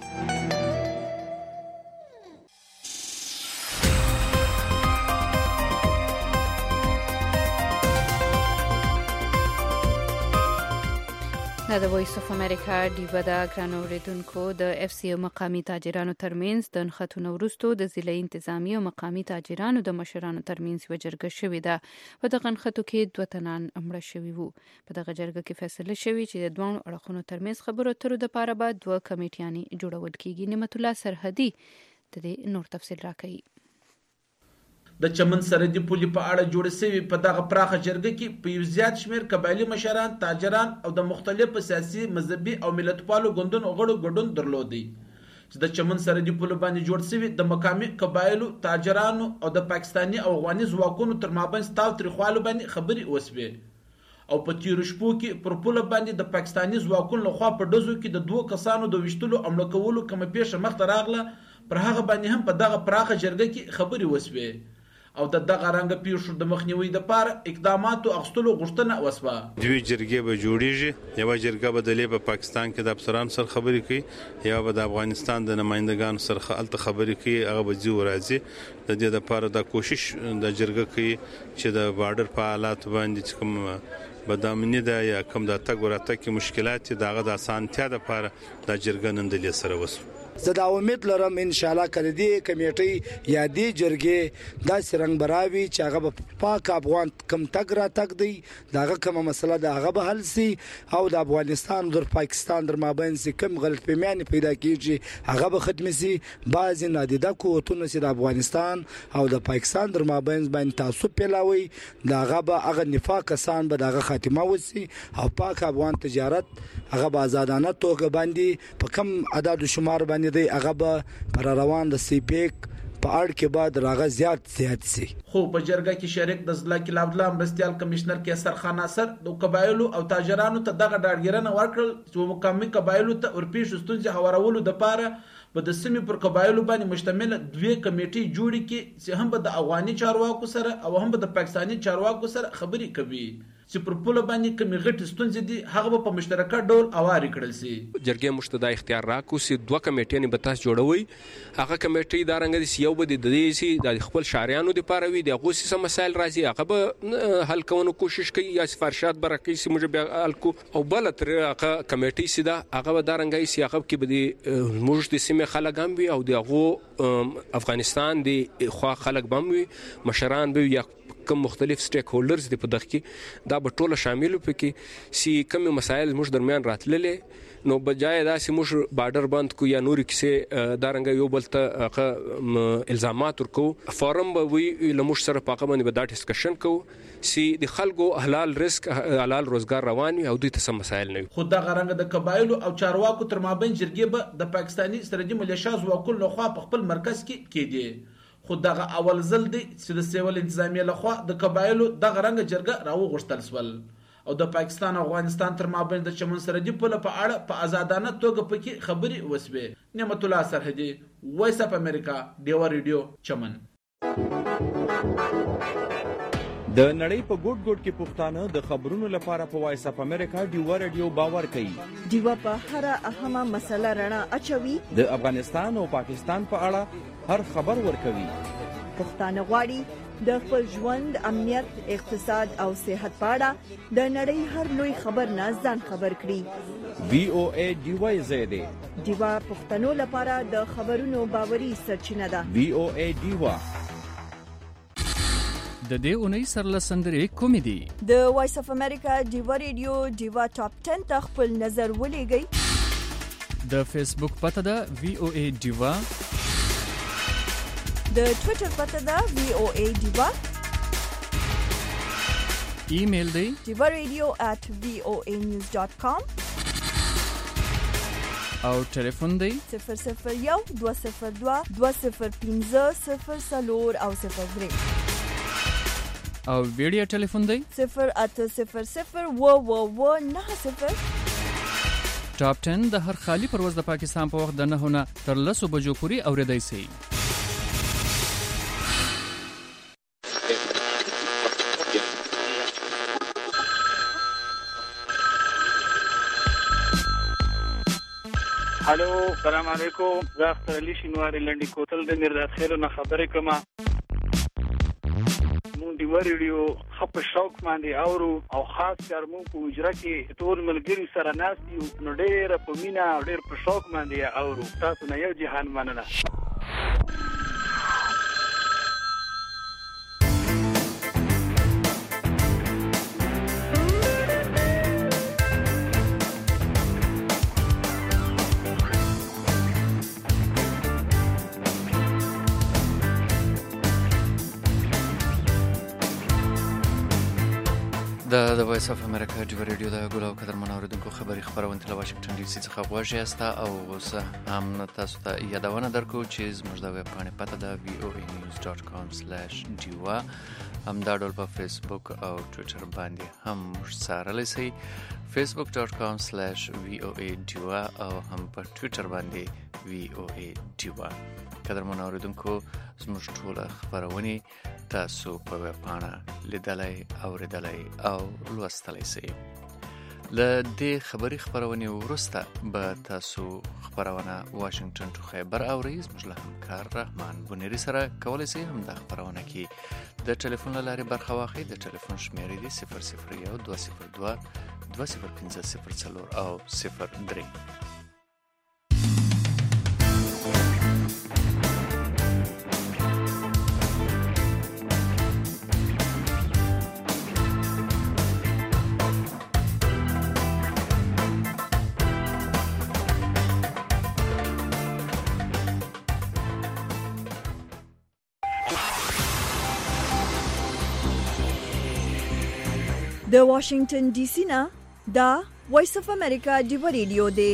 دا د وایس اف امریکا ډیوا دا ګرانو اوریدونکو د اف سی مقامی تاجرانو ترمنځ د نښتونو وروسته د ضلع انتظامی او مقامی تاجرانو د مشرانو ترمنځ یوه جرګه شوې ده. په دغه نښتو کې 2 تنان مړه شوي وو. په دغه جرګه کې فیصله شوې چې د دوه اړخونو ترمنځ خبرو اترو لپاره به 2 کمیټیانې جوړول کیږي. نعمت الله سرحدي د دې نور تفصیل راکوي. د چمن سرحدي پولې په اړه جوړ شوی په دغه پراخه جرګه کې په یو زیات شمیر قبایلی مشران، تاجران او د مختلفو سیاسي، مذهبي او ملتپالو ګوندونو غړو ګډون درلودي چې د چمن سرحدي پولې باندې جوړ شوی د مقامي قبایلو، تاجرانو او د پاکستاني او افغاني ځواکونو تر مابین تاوتریخوالو باندې خبرې وسوې او په تیرو شپو کې پر پوله باندې د پاکستاني ځواکونو لخوا په ډزو کې د 2 کسانو د وشتلو او مړه کولو کومه پیښه مخته راغله. پر هغه باندې هم په دغه پراخه جرګه کې خبرې وسوې. او د دغه رنګ پیښو د مخنیوي لپاره اقداماتو اخستلو غوښتنه وسوه. دوی جرګې به جوړیږي، یو جرګه به د پاکستان کې د افسرانو سره خبرې کوي، یا به د افغانستان د نمائندګانو سره الته خبرې کوي، هغه به ځي ورځي. د دې لپاره د کوشش د جرګه کوي چې د بارډر په حالات باندې کوم بدامنی ده یا کوم د تګ ورته کې مشکلات دغه د اسانتیا لپاره د جرګه نن د سره وسو. زه دا امید لرم ان شاء الله کله دې کمیټې یا دې جرګې دا سرنګ براوي چې هغه په پاک افغان کم تګ را تګ دی، داغه کوم مسله دا هغه به حل سي او د افغانستان او پاکستان در مابین سي کوم غلط فهمیان پیدا کیږي هغه به ختم سي. بعض نادیده قوتونه سي د افغانستان او د پاکستان در مابین باندې تعصب پیلاوي، داغه به هغه نفاق کسان به داغه خاتمه وسی او پاک افغان تجارت هغه به آزادانه توګه باندې په کم عدد شمار باندې دی هغه به پر روان د سی پیک په اړه کې بعد راغه زیات سي. خو په جرګه کې شریک د ضلع کې لابلا مرستيال کمشنر کیسر خان ناصر د قبایلو او تاجرانو ته دغه ډاډګیرنه ورکړل چې مقامی قبایلو ته ورپېښ ستونزې هوارولو لپاره په د سیمې پر قبایلو باندې مشتمل دوه کمیټې جوړې کړي چې هم به د افغاني چارواکو سره او هم به د پاکستاني چارواکو سره خبرې کوي چې پر پوله باندې کومې غټې ستونزې دي هغه په مشترکه ډول اوارې کړل سي. جرګې مشتدا اختیار راکو چې دوه کمیټې به تاسو جوړوي، هغه کمیټې دا رنګ دي یو به د دې سي د خپل شاریانو لپاره وي، د غوسي سم مسائل راځي هغه به حل کولو کوشش کوي یا سفارشات برکې سي موږ به الکو او بل تر هغه کمیټې سي دا هغه به دا رنګ سي هغه کې به د موږ د سیمه خلک هم وي او دغه افغانستان د خوا خلک بم وي، مشران به یا کوم مختلف سټیک هولډرز دي په دغه کې دا به ټوله شامل پکې سي کوم مسایل موږ درمیان راتللې نو بجای دا سي موږ بارډر بند کو یا نور کیسه دا رنګ یو بل ته الزامات ورکو فورم به وی لمش سره پاکه باندې به دا ډسکشن کو سي د خلکو حلال رزق حلال روزګار روان او دوی ته سم مسایل نه خو دا رنګ د قبایلو او چارواکو تر مابین جرګې به د پاکستاني سرحدي ملیشیا ځواکونو لخوا په خپل مرکز کې کېدي. خو دغه اول ځل دی چې د سیول انتظامیه لخوا د قبایلو دغه رنګ جرګه راوغښتل سول او د پاکستان او افغانستان تر مابین د چمن سرحدي پوله په اړه په آزادانه توګه پکې خبرې وسوې. نعمت الله سرحدي، وایس اف امریکا، ډیوا ریډیو، چمن. د نړۍ په ګوټ ګوټ کې پښتانه د خبرونو لپاره په وایس اف امریکا ډیوا ریډیو باور کوي. ډیوا په هر اهمه مسله رڼا اچوي، د افغانستان او پاکستان په اړه هر خبر ورکوي. پښتانه غواړي د خپل ژوند، امنیت، اقتصاد او صحت په اړه د نړۍ هر لوی خبر نه ځان خبر کړي. وی او ای ډیوا زیاده ډیوا پښتنو لپاره د خبرونو باوري سرچینه ده. وی او ای ډیوا. د دې اونۍ سرلسندرې کومې دي؟ د وایس اف امریکا ډیوا ریډیو ډیوا ټاپ 10 ته خپل نظر ولېږئ. د فیسبوک پته ده وی او ای ډیوا، د ټوئیټر پته ده وی او ای ډیوا، ایمیل دی diva.radio@voanews.com او ټلیفون دی 001 202 205 او 03 او ویډیو ټلیفون دی 0800 ټاپ 10 د هر خالی پرواز د پاکستان په وخت د 9 نه تر 10 بجو پورې اوریدای شي. الو سلام علیکم، زه اختر علي شینواری لنډی کوتل د میرداد خیرو نه خبرې کوم. مونږ دی ریډیو خپ شوق باندې اورو او خاص کار مونږ په اجرا کې ټول ملګری سره ناس یو نو ډېر په مینا ډېر په شوق باندې اورو. تاسو نه یو جهان مننه. د وایس اف امریکا ډیوا ریډیو د ګلو قدر منوریدونکو خبري خبرونه له واشنگټن ډي سي څخه غواړي است او زه هم تاسو ته یادونه درکو چې زموږ د ویب پاڼې پته ده voanews.com/diva هم دا ډول په فیسبوک او ټوئیټر باندې هم سره لسی facebook.com/voadiva او هم په ټوئیټر باندې voadiva. قدر منوریدونکو زموږ ټوله خبرونې تاسو په ویبپاڼه لیدلی اوریدلی او لوستلی سئ. له دې خبري خبرونې وروسته به تاسو خبرونه واشنگټن ټو خیبر اورئ. زموږ له همکار رحمان بونیري سره کولی سئ هم دا خبرونه کې د ټلیفون له لارې برخه واخلئ. د ټلیفون شمیرې دي 001 202 205 04 او 03. د واشنگټن ډي سي نه دا وایس اف امریکا ډیو ریډیو دی.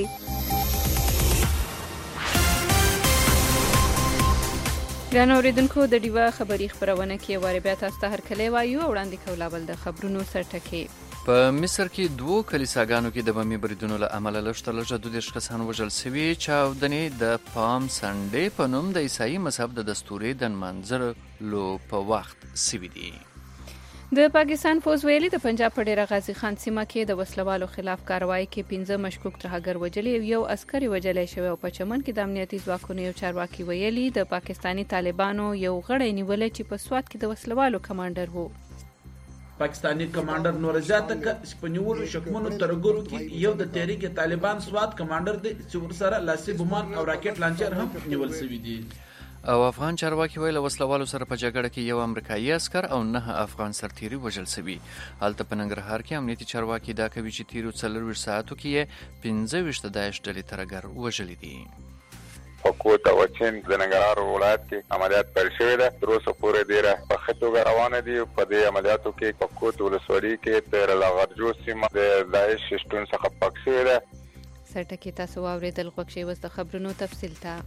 ګران اوریدونکو د ډیوه خبري خبرونه کې واره بیا تاسو ته هرکلی وایو. وړاندې کولا بل د خبرونو سرټکي. په مصر کې 2 کلیساګانو کې د بمي بریدونو له امله لږ تر لږه 22 کسان وژل شوي. چاودنې د پام سنډې په نوم د عیسائی مذهب د دستوري د نمانځلو په وخت شوي دي. د پاکستان فوز ویلي د پنجاب په ډیره غازی خان سیمه کې د وسلوالو خلاف کاروایی کې 15 مشکوک ترهګر وژلي او یو عسکري وژلی شوی. او په چمن کې د امنیتي ځواکونو یو چارواکي ویلي د پاکستانی طالبانو یو غړی نیولې چې په سوات کې د وسلوالو کمانډر وو. پاکستانی کمانډر نورزاد چې په نیولو شکمنو ترګرو کې یو د تحریک طالبان سوات کمانډر دی چې ورسره لاسي بمان او راکټ لانچر هم نیول شوی دی. او افغان چارواکي ویل وسلوالو سره په جګړه کې یو امریکایي عسكر او 9 افغان سرتیري وژل شوي. هلته په ننګرهار کې امنیتي چارواکي دا کوي چې تیرو 40 ساعتو کې 15 داعش ډلې ترهګر وژلي دي. پکوت او چین د ننګرهار ولایت کې عملیات پیل شوی دی. تر اوسه پورې ډیره په ښه توګه روانه دي. په دې عملیاتو کې پکوت ولسوالۍ کې تر لاغرجو سیمه د داعش شتون څخه پاک شوی دی. سرټکي تاسو واوریدل. غوښ شوی وس د خبرونو تفصیل ته.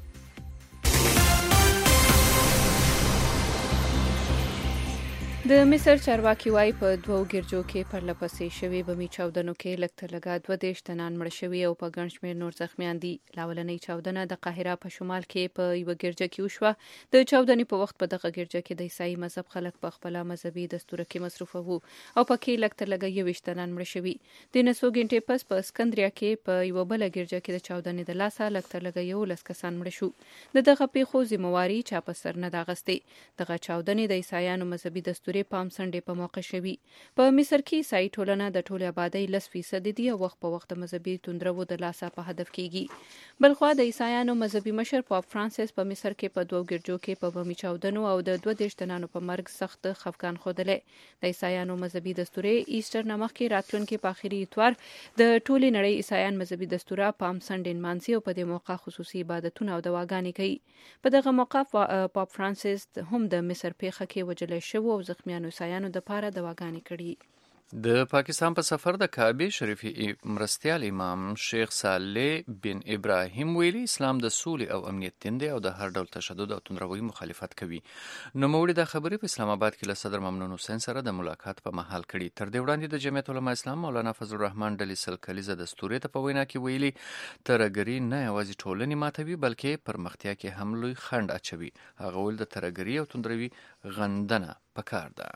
د مصر چارواکي وايي په 2 ګرجو کې پرلپسې شوي بمي چاودنو کې لږ لږه 22 تنان مړه شوي او په ګڼ شمېر نور زخمیان دي. لاولنۍ چاودنه د قاهره په شمال کې په یو ګرجه کې وشوه. د چاودنې په وخت په دغه ګرجه کې د عیسائی مذهب خلک په خپل مذهبي دستور کې مصروف وو او پکې لږ لږه 20 تنان مړه شوي. د نسو ګنټې پس په اسکندریه کې په یو بل ګرجه کې د چاودنې د لاسه لږ لږه 11 کسان مړه شو. د دغه پیښو ذمہواری چا په سر نه دا غستې. دغه چاودنې د عیسایانو مذهبي دستور پام سنډې په موقع شوي. په مصر کې عیسائی ټولنه د ټولې آبادی 10% دي او وخت په وخت مذهبي توندرو د لاسه په هدف کیږي. بلخوا د عیسایانو مذهبي مشر پاپ فرانسیس په مصر کې په 2 ګرجو کې په بمي چاودنو او د 22 تنانو په مرګ سخت خفقان خوده. د عیسایانو مذهبي دستور ایسټر نامخ کې راتلونکي په اخري اتوار د ټولې نړۍ عیسایان مذهبي دستور پام سنډې مانسي او په دې موقع خصوصي عبادتونه او دواګانې کوي. په دغه موقع پاپ فرانسیس هم د مصر پیښه کې وژل شوی او زخمیانو عیسایانو د پاره دواګانې کړي. د پاکستان په سفر د کعبه شریفي مرستیال امام شیخ صالح بن ابراهیم ویلي اسلام د سولې او امنیت دین دی او د هر ډول تشدد او توندروي مخالفت کوي. نو موږ د خبرې په اسلام آباد کې له صدر ممنون حسین سره د ملاقات په محل کړي. تر دې وړاندې د جمعیت العلماء اسلام مولانا فضل الرحمن ډلې سلکلیزه دستوري ته په وینا کې ویلي ترګری نه یوازې ټولنې ماتوي بلکې پرمختیا کې هم لوی خنډ اچوي. هغه ول د ترګری او توندروي غندنه پکار ده.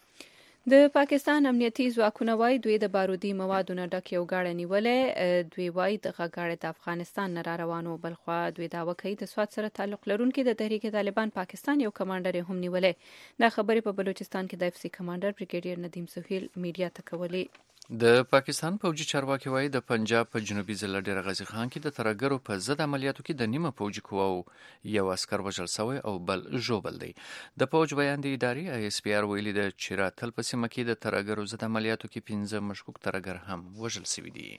د پاکستان امنیتي ځواکونه وايي دوی د بارودي موادو نه ډک یو گاډی نیولې. دوی وايي دغه گاډی د افغانستان نه را روانو. بلخوا دوی دعوه کوي د سواد سره تعلق لرونکي د تحریک طالبان پاکستان یو کمانډر هم نیولې. دا خبرې په بلوچستان کې د اف سي کمانډر بریګیډیر ندیم سهیل میډیا ته کولې. د پاکستان پوجي چارواکي وايي د پنجاب په جنوبي ضلع ډیر غازی خان کې د ترګرو په ضد عملیاتو کې د نیمه پوجي قواو یو عسكر وژل شوی او بل ژوبل دی. د پوج بیان دی اداري آی اس پی آر ویلي د چیراتل په سیمه کې د ترګرو ضد عملیاتو کې 15 مشکوک ترګر هم وژل شوی دي.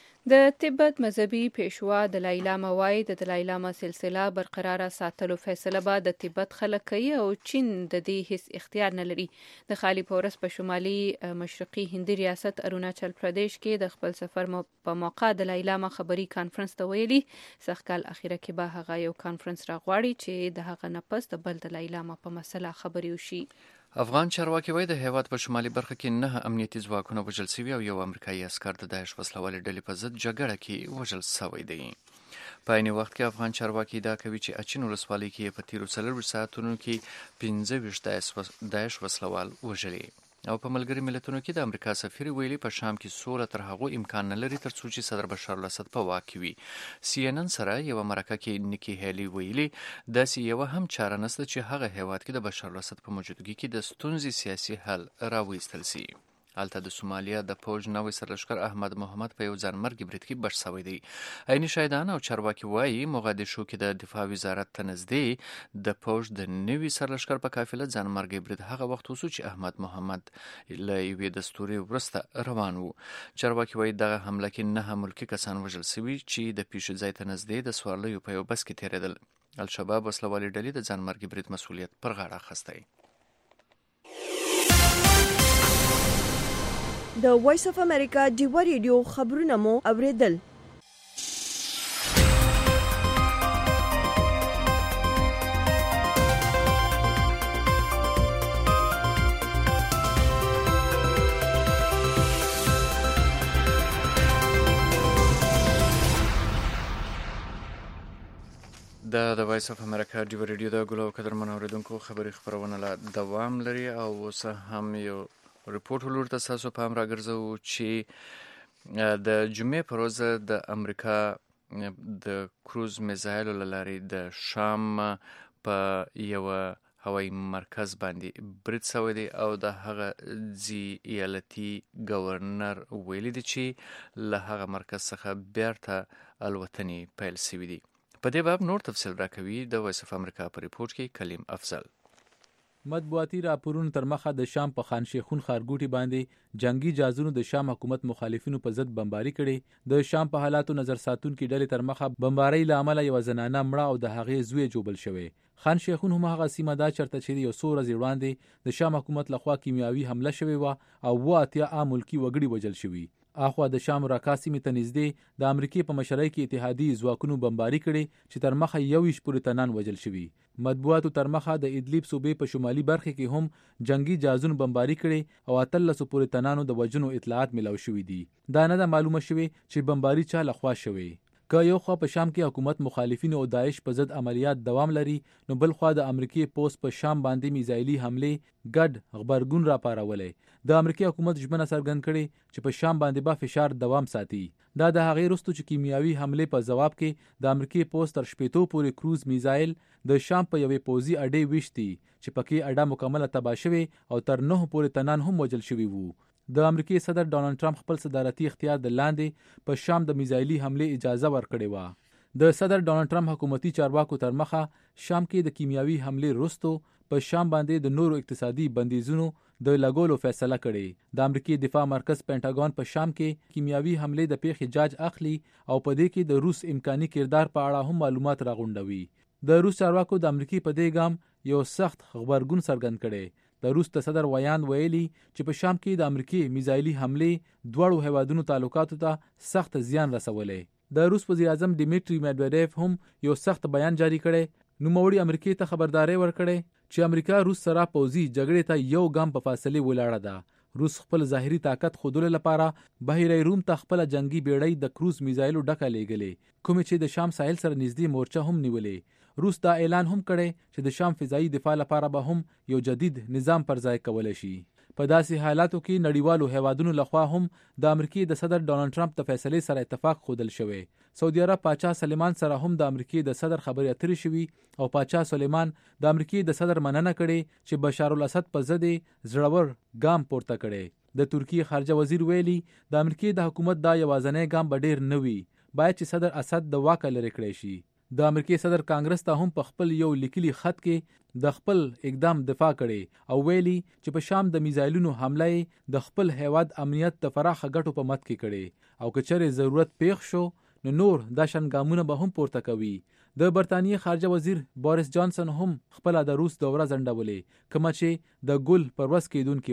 د تبت مذهبي پیشوا دلای لاما وايي د دلای لاما سلسله برقرار ساتلو فیصله به د تبت خلک کوي او چین د دې هیڅ اختیار نه لري. د خالی پورس په شمالي مشرقي هندي ریاست اروناچل پردیش کې د خپل سفر په موقع دلای لاما خبري کانفرنس ته ویلي سخکال اخیره کې به هغه یو کانفرنس راغواړي چې د هغه نه پس د بل دلای لاما په مسله خبري وشي. افغان چارواکي وایي د هیواد په شمالي برخه کې 9 امنیتي ځواکونه وژل شوي او یو امریکایي عسکر د داعش وسلوالې ډلې په ضد جګړه کې وژل شوی دی. په عین وخت کې افغان چارواکي ادعا کوي چې اچین ولسوالۍ کې په تیرو 40 ساعتونو کې 15 داعش وسلوال وژلي. او په ملګري ملتونو کې د امریکا سفیر ویلي په شام کې سوله تر هغو امکان نه لري تر څو چې صدر بشار الاسد په واک کې وي. CNN سره یو مرکه کې نیکی هیلی ویلي داسې یو هم چاره نشته چې هغه هیواد کې د بشار الاسد په موجودګي کې د ستونزې سیاسي حل راوېستل شي. هلته د سومالیا د پوج نوی سرلښکر احمد محمد په یو ځانمرګي برید کې بش شوی دی. عیني شاهدان او چارواکي وایي موغادیشو کې د دفاع وزارت ته نږدې د پوج د نوي سرلښکر په قافله ځانمرګي برید هغه وخت وسو چې احمد محمد له یوې دستوري وروسته روان وو. چارواکي وایي دغه حمله کې 9 ملکي کسان وژل شوي چې د پیښې ځای ته نږدې د سوارلیو په یو بس کې تېرېدل. الشباب وسلوالې ډلې د ځانمرګي برید مسؤلیت پر غاړه اخیستی. د وایس اف امریکا ډیوا ریډیو خبرونه مو اوریدل. د وایس اف امریکا ډیوا ریډیو د ګلو قدرمن اوریدونکو خبري خبرونه لا دوام لري او اوس هم یو ریپورت ولور ته تاسو په امر راګرځو چې د جمعې پر ورځ د امریکا د کروز میزایل لارې د شام په یو هوایي مرکز باندې برید شوی دی او د هغه ایالتي گورنر ویلي دی چې له هغه مرکز څخه بیرته الوتنې پیل شوې دي. په دې باب نور تفصیل راکوي د وایس اف امریکا په ریپورت کې کلیم افضل. مطبوعاتي راپورونو تر مخه د شام په خان شیخون ښارګوټي باندې جنگي جازونو د شام حکومت مخالفینو په ضد بمباري کړي. د شام په حالاتو نظر ساتونکو ډلې تر مخه بمباري لامل یو زنانه مړه او د هغې زوی جوبل شوی. خان شیخون هم هغه سیمه دا چرته چې یو څو ورځې وړاندې د شام حکومت لخوا کیمیاوي حمله شوې و او 80 عام ملکی وګړي وژل شوي. اخوا د شام راکا سیمې ته نږدې د امریکای په مشرۍ کې اتحادي ځواکونو بمباري کړي چې تر مخه 21 پورې تنان وژل شوي. مطبوعاتو تر مخه د ادلیب صوبې په شمالي برخه کې هم جنگي جازون بمباري کړي او 13 پورې تنانو د وژنو اطلاعات ملو شوي دي. دا نه معلومه شوي چې بمباري چا لخوا شوي. که یو خوا په شام کې حکومت مخالفین او داعش په ضد عملیات دوام لري نو بل خوا د امریکای پوسټ په شام باندې میزایلي حمله ګډ خبرګون را پارولې. د امریکای حکومت ژمنه څرګند کړي چې په شام باندې به فشار دوام ساتي. دا د هغې وروسته چې کیمیاوي حمله په جواب کې د امریکای پوسټ تر 80 پورې کروز میزایل د شام په یوې پوزي اډې وشتي چې پکې اډه مکمله تباه شوې او تر 9 پورې تنان هم وژل شوي وو. د امریکای صدر ډانلډ ټرمپ خپل صدارتي اختیار د لاندې په شام د میزایلي حمله اجازه ورکړې و. د صدر ډانلډ ټرمپ حکومتي چارواکو تر مخه شام کې د کیمیاوي حمله وروسته په شام باندې د نورو اقتصادي بندیزونو د لګولو فیصله کړې. د امریکای دفاع مرکز پینټاګون په شام کې کیمیاوي حمله د پیښې جاج اخلي او په دې کې د روس امکاني کردار په اړه هم معلومات راغونډوي. د روس چارواکو د امریکای په دې ګام یو سخت خبرګون څرګند کړي. د روس د صدر ویان ویلي چې په شام کې د امریکای میزایلي حمله دوړو هیوادونو تعلقاتو ته سخت زیان رسولې. د روس وزیر اعظم دیمیټری میدویدیف هم یو سخت بیان جاری کړي. نوموړي امریکای ته خبرداري ورکړي چې امریکا روس سره پوځي جګړې ته یو ګام په فاصله ولاړه ده. روس خپل ظاهري طاقت خودلو لپاره بحیره روم ته خپل جنگي بیړۍ د کروز میزایلو ډکه لېږلې کوم چې د شام ساحل سره نږدې مورچه هم نیولې. روس دا اعلان هم کړی چې د شام فضایي دفاع لپاره به هم یو جدید نظام پر ځای کولی شي. په داسې حالاتو کې نړیوالو هیوادونو لخوا هم د امریکای د صدر ډانلډ ټرمپ د فیصلې سره اتفاق ښودل شوی. سعودي عرب پاچا سلیمان سره هم د امریکای د صدر خبرې اترې شوي او پاچا سلیمان د امریکای د صدر مننه کړې چې بشار الاسد په ضد زړور ګام پورته کړي. د ترکیې خارجه وزیر ویلي د امریکای د حکومت دا یوازینی ګام به ډیر نه وي، باید چې صدر اسد د واکه لرې کړی شي. د امریکای صدر کانګرس ته هم په خپل یو لیکلي خط کې د خپل اقدام دفاع کړي او ویلي چې په شام د میزایلونو حمله د خپل هیواد امنیت د فراخه ګټو په مد کې کړي او که چېرې ضرورت پیښ شو نو نور دا شان ګامونه به هم پورته کوي. د برتانیې خارجه وزیر بوریس جانسن هم خپل د روس دوره ځنډولې کومه چې د ګل پر ورځ کېدونکې وه.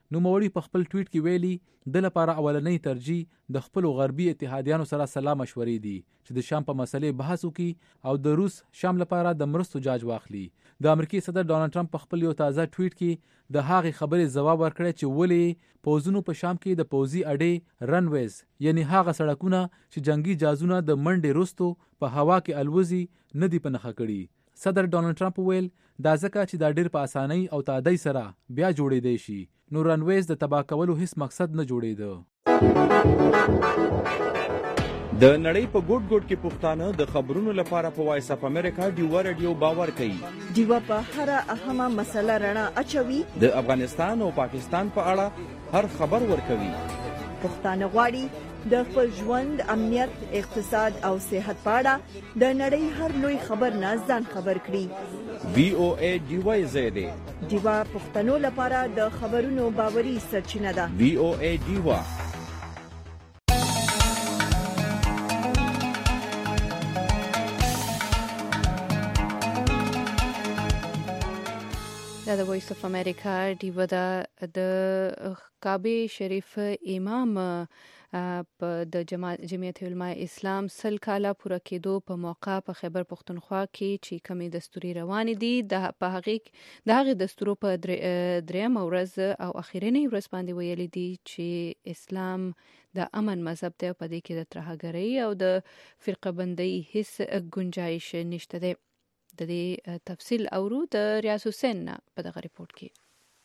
نوموړي په خپل ټویټ کې ویلي د لپاره اولنۍ ترجیح د خپل غربي اتحادیانو سره سلا مشورې دي چې د شام په مسلې بحث وکړي او د روس شام لپاره د مرستو جاج واخلي. د امریکای صدر ډانلډ ټرمپ په خپل یو تازه ټویټ کې د هغې خبرې ځواب ورکړی چې ولې پوځونو په شام کې د پوځي اډې رنویز یعنی هغه سړکونه چې جنگي جازونه د منډې وروسته په هوا کې الوزي نه دي په نښه کړي. صدر ډانلډ ټرمپ ویل دا ځکه چې دا ډېر په اسانۍ او تادۍ سره بیا جوړېدی شي، نو رنویز د تباه کولو هیڅ مقصد نه جوړېده. د نړۍ په ګوټ ګوټ کې پښتانه د خبرونو لپاره په وایس اپ امریکا ډیوا رادیو باور کوي. ډیوا په هر اهمه مسله رڼا اچوي. د افغانستان او پاکستان په اړه هر خبر ورکوي. پښتانه غواړي د خپل ژوند، امنیت، اقتصاد او صحت په اړه د نړۍ هر لوی خبر نه ځان خبر کړي. VOA ډیوا زیاده ډیوا پښتنو لپاره د خبرونو باوري سرچینه ده. VOA ډیوا. دا د وایس اف امریکا ډیوا د کعبه شریف امام په د جمعیت علماء اسلام 100 کاله پوره کېدو په موقع په خیبر پختونخوا کې چې کمی دستوري روانې دي د هغې دستورو په درېیمه ورځ او اخرینۍ ورځ باندې ویلي دي چې اسلام د امن مذهب دی او په دې کې د ترهګرۍ او د فرقه بندۍ هیڅ گنجائش نشته دی. د دې تفصیل اورو د ریاض حسین په دغه ریپورت کې.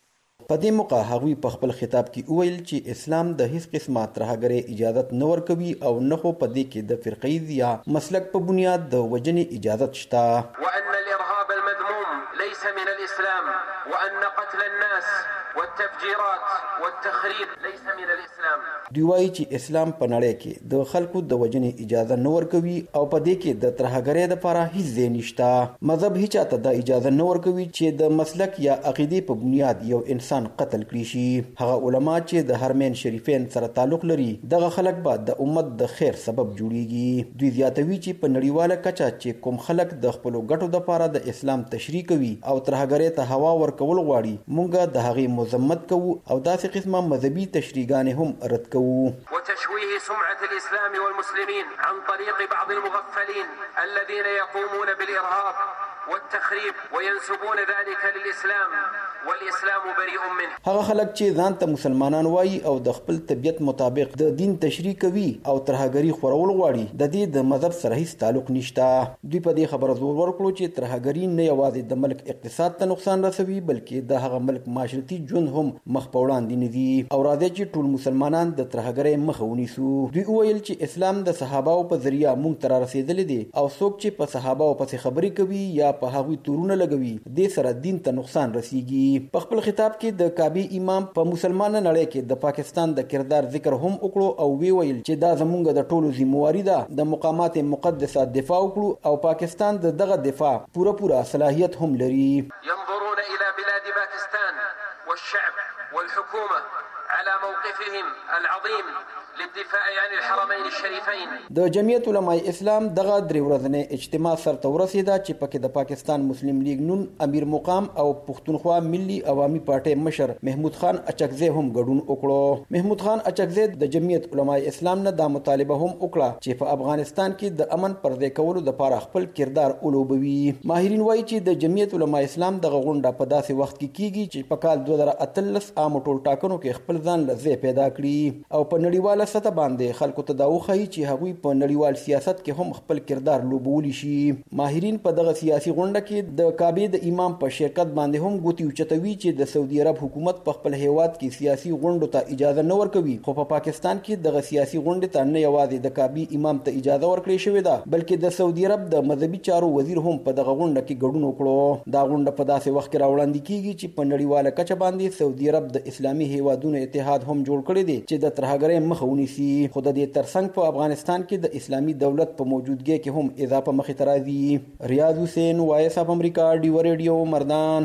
په دې موقع هغوی په خپل خطاب کې وویل چې اسلام د هیڅ قسمه ترهګرۍ اجازت نه ورکوي او نه خو په دې کې د فرقیز یا مسلک په بنیاد د وجنې اجازت شته. وان الارهاب المذموم ليس من الاسلام وان قتل الناس والتفجيرات والتخريب ليس من الاسلام. دوی وایي چې اسلام په نړۍ کې د خلکو د وجنې اجازه نه ورکوي او په دې کې د ترهګرۍ لپاره هیڅ ځای نشته. مذهب هیڅ چاته د اجازه نه ورکوي چې د مسلک یا عقیدې په بنیاد یو انسان قتل کړي شي. هغه علما چې د حرمین شریفین سره تعلق لري دغه خلک به د امت د خیر سبب جوړیږي. دوی زیاتوي چې په نړیواله کچه چې کوم خلک د خپل ګټو لپاره د اسلام تشریح کوي او ترهګرۍ ته هوا ورکول غواړي مونږ د هغې مذمت کوو او داسې قسمه مذهبي تشریحګانې هم رد کوو. وتشويه سمعة الإسلام والمسلمين عن طريق بعض المغفلين الذين يقومون بالإرهاب والتخريب وينسبون ذلك للإسلام والإسلام بريء منه. هغه خلک چې ځان ته مسلمانان وایي او د خپل طبیعت مطابق د دین تشریح کوي او ترهګري خورول غواړي د دې د مذهب سره هیڅ تعلق نشته. دوی په دې خبره زور ورکړو چې ترهګري نه یوازې د ملک اقتصاد ته نقصان رسوي بلکې د هغه ملک معاشرتي ژوند هم مخ په وړاندې نه دي او راځي چې ټول مسلمانان د ترهګرۍ مخه ونیسو. دوی وویل چې اسلام د صحابهو په ذریعہ موږ ته رسیدلی دی او څوک چې په صحابهو پسې خبرې کوي یا په هغوی تورونه لګوي دې سره دین ته نقصان رسیږي. په خپل خطاب کې د کعبه امام په مسلمان نړۍ کې د پاکستان د کردار ذکر هم وکړو او وی ویل چې دا زموږ د ټولو ذمہواری ده د مقامات مقدسه دفاع وکړو او پاکستان د دغه دفاع پوره صلاحیت هم لري. ينظرون الى بلاد باكستان والشعب والحكومه على موقفهم العظيم للدفاع عن الحرمين الشريفين. د جمعیت علماء اسلام دغه درې ورځنی اجتماع سرته ورسېده چې پکې د پاکستان مسلم لیگ نون امیر مقام او پښتونخوا ملي عوامي پارټۍ مشر محمود خان اچکزی هم ګډون وکړو. محمود خان اچکزی د جمعیت علماء اسلام نه دا مطالبه هم وکړه چې په افغانستان کې د امن پردې کولو لپاره خپل کردار ولوبوي. ماهرین وایي چې د جمعیت علماء اسلام دغه غونډه په داسې وخت کې کیږي چې په کال 2018 عام ټول ټاکنو کې خپل ځان لږ پیدا کړي او په نړیواله سطح باندې خلکو ته دا وښایي چې هغوی په نړیوال سیاست کې هم خپل کردار لوبولی شي. ماهرین په دغه سیاسي غونډه کې د کعبه د امام په شرکت باندې هم ګوتې اوچتوي چې د سعودي عرب حکومت په خپل هیواد کې سیاسي غونډو ته اجازه نه ورکوي خو په پاکستان کې دغه سیاسي غونډې ته نه یوازې د کعبه امام ته اجازه ورکړې شوې ده بلکې د سعودي عرب د مذهبي چارو وزیر هم په دغه غونډه کې ګډون وکړو. دا غونډه په داسې وخت کې راوړاندې کیږي چې په نړیواله کچه باندې سعودي عرب د اسلامي هیوادونو اتحاد هم جوړ کړی دی چې د ترهګرۍ مخه ونیسي. خو د دې ترڅنګ په افغانستان کې د اسلامي دولت په موجودګۍ کې هم اضافه مخې ته راځي. ریاض حسین وایس اف امریکا ډیوا ریډیو مردان.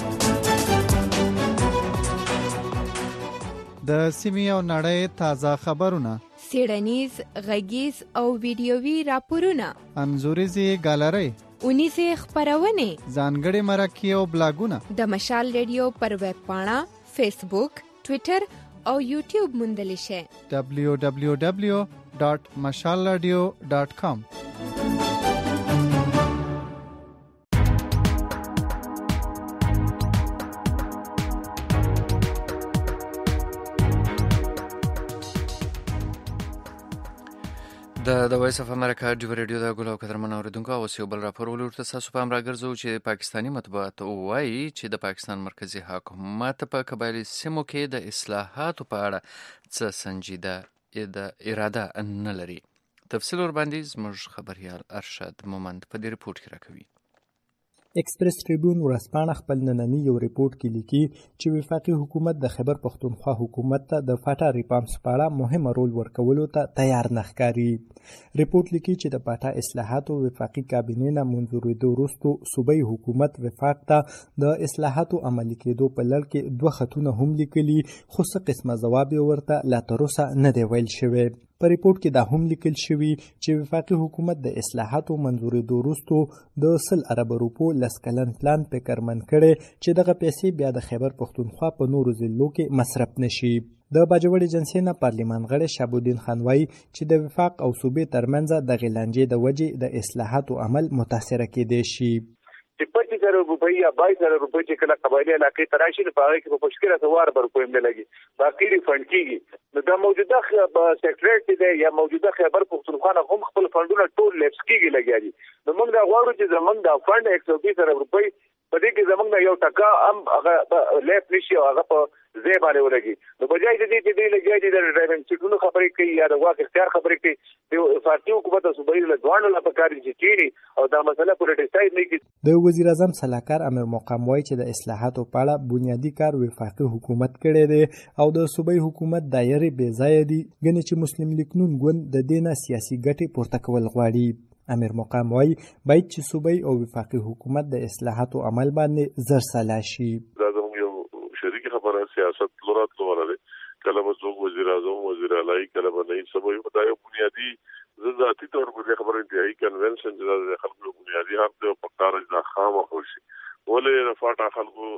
د سیمې او نړۍ تازه خبرونه، څېړنیز، غږیز او ویډیوي راپورونه، انځوریزې ګالرۍ، اونیزې خپرونې، ځانګړې مرکې او بلاګونه د مشال ریډیو پر ویب پاڼه، فیسبوک، ټوئیټر او یوټیوب موندلی شئ. www.mashalradio.com. د وایس اف امریکا ډیو ریډیو د ګلو قدرمن اوریدونکو او یو بل راپور ولورته تاسو په امر راګرځو چې پاکستانی مطبوعات وایي چې د پاکستان مرکزی حکومت په قبایلی سیمو کې د اصلاحاتو په اړه څه سنجیده اراده نه لري. تفصیل ور باندې زموږ خبريال ارشد مومند په دې ریپورت کې راکوي. ایکسپریس ټریبیون ورځپاڼه خپل نننی یو ریپورت کې لیکي چې وفاقي حکومت د خیبر پښتونخوا حکومت ته د فاټا ریفارمز په اړه مهم رول ورکولو ته تیار نه ښکاري. ریپورت لیکي چې د فاټا اصلاحاتو وفاقي کابینې نه منظورېدو وروسته صوبایي حکومت وفاق ته د اصلاحاتو عملي کېدو په لړ کې 2 خطونه هم لیکلي، خو څه قسمه ځواب یې ورته لا تر اوسه نه دی ویل شوی. په ریپورت کې دا هم لیکل شوی چې وفاقي حکومت د اصلاحاتو منظورېدو وروسته د 100 ارب روپو 10 کلن پلان فکرمن کړي چې دغه پیسې بیا د خیبر پښتونخوا په نورو ضلعو کې مصرف نشي. د باجوړ ایجنسی نه پارلیمان غړی شهابالدین خان وایي چې د وفاق او صوبې ترمنځ د غلانجې د وجې د اصلاحاتو عمل متاثره کېدی شي. چې 25,000 روپۍ یا 22,000 روپۍ چې کله قبایلی علاقې ته راشي نو په هغه کې په مشکله سوار به روپۍ نه لګي، باقي ریفنډ کېږي. نو دا موجوده سیکریټري دی یا موجوده خیبر پښتونخوا نه هم خپل فنډونه ټول لیپس کېږي لګیا دي. نو موږ دا غواړو چې زموږ دا فنډ 120,000 روپۍ په دې کې زموږ یو ټکا هم هغه لیپ نشي او هغه په ځای باندې ولګي. نو بجای د دې چې دوی لګیا دي د ډرایوینګ سیټونو خبرې کوي یا د واک اختیار خبرې کوي، د فارسي حکومت او صوبایي له دواړو لا پکار دي چې چینی او دا مسله پولیټیسایز نه کړي. د وزیر اعظم سلاکار امیر مقام وایي چې د اصلاحاتو په اړه بنیادی کار وفاقي حکومت کړی دی او د صوبایي حکومت دایره بې ځایه دي، ګنې چې مسلم لیگ نون ګوند د دې نه سیاسي ګټې پورته کول غواړي. امیر مقام وایي باید چې صوبایي او وفاقي حکومت د اصلاحاتو عمل باندې زر سلا شي. دا زموږ یو شریک خبره سیاست لورات لوره کله به څوک وزیر اعظم وزیر اعلی کله به نه سبا دا یو بنیادی ذاتی طور پر خبره انتهایی کنونشن چې د خلکو بنیادی حق دی په کار د خامه خوشي ولې رفاټه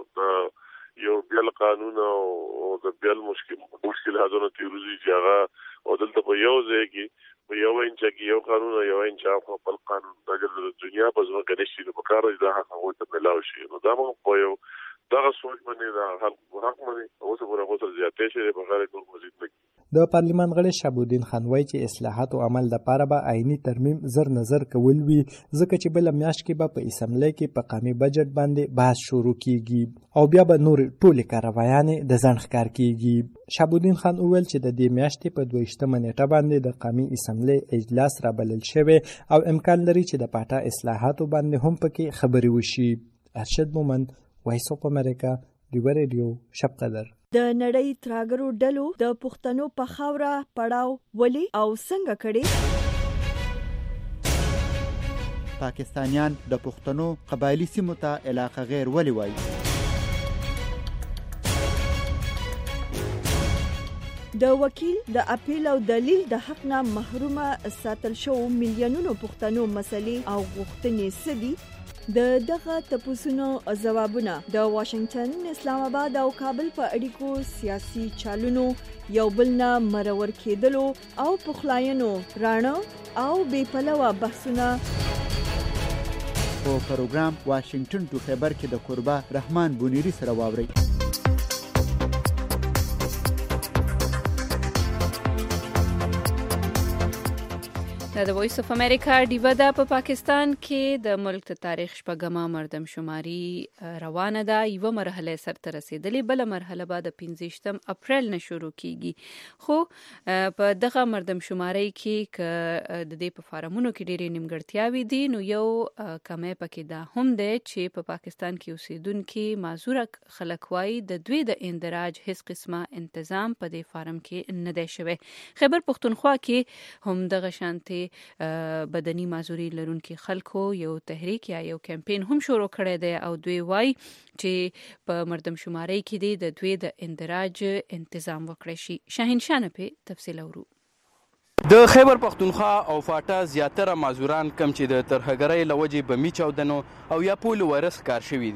خلکو یو بیل قانون او د بیل مشکلاتونو تیروزی چې هغه او دلته په یو ځای کې په یو انچ کې یو قانون او یو انچ په بل قانون د دنیا په ځمکه نشي نو په کار د حق هغه ته ملاوي شي. نو دا موږ په یو دغه سوچ باندې دا حق باندې اوس په هغه سره زیاتې شي په غیر ټول مزید نه. د پارلیمان غړي شهابالدین خان وایي چې اصلاحاتو عمل لپاره به عیني ترمیم زر نظر کول وي، ځکه چې بل میاشت کې به په اسمبلی کې په قومي بجټ باندې بحث شروع کیږي او بیا به نور ټولې کاروایانې د ځنډ ښکار کیږي. شهابالدین خان وویل چې د دې میاشتې په 22 نیټه باندې د قومي اسمبلی اجلاس را بلل شوی او امکان لري چې د پاټا اصلاحاتو باندې هم پکې خبرې وشي. ارشد مومند، وایس اف امریکا، ډیو ریډیو، شب قدر. د نړۍ تراګرو ډلو د پښتنو په خاوره پړاو ولې او څنګه کړي؟ پاکستانیان د پښتنو قبایلی سیمو ته علاقه غیر ولې وایي؟ د وکیل د اپیل او دلیل د حق نه محرومه ساتل شو میلیونونو پښتنو مسلې او غوښتنې سدي؟ د دغه تپوسونو ځوابونه د واشنگټن، اسلام آباد او کابل په اړیکو سیاسي چالونو یو بل نه مرور کېدلو او پخلاینو رانه او بې پلوه بحثونه په پروګرام واشنگټن ټو خیبر کې د قربا رحمان بونیری سره واوري. د وایس اف امریکا ډیو دا په پاکستان کې د ملک د تاریخ شپږمه مردم شماري روانه ده. یو مرحله سرته رسیدلې، بل مرحله بعد 15 اپریل نه شروع کیږي. خو په دغه مردم شماري کې د دې په فارمونو کې ډېرې نیمګړتیاوې دي. نو یو کمه پکې دا هم ده چې په پاکستان کې اوسیدونکو معذور خلک وایي د دوی د اندراج هیڅ قسمه تنظیم په دې فارم کې نه دی شوی. خیبر پښتونخوا کې هم دغه شانتي بدني معذوري لرونکي خلکو یو تحریک یا یو کمپین هم شروع کړی دی او دوی وایي چې په مردم شماري کې د دوی د اندراج تنظیم وکړي شي. شاهین شانه په تفصیل اورو. د خیبر پښتونخوا او فاټا زیاتره معذوران کم چې د ترهګرۍ لوجې بمی چاودنو او یا پول ورس کار شوی دي.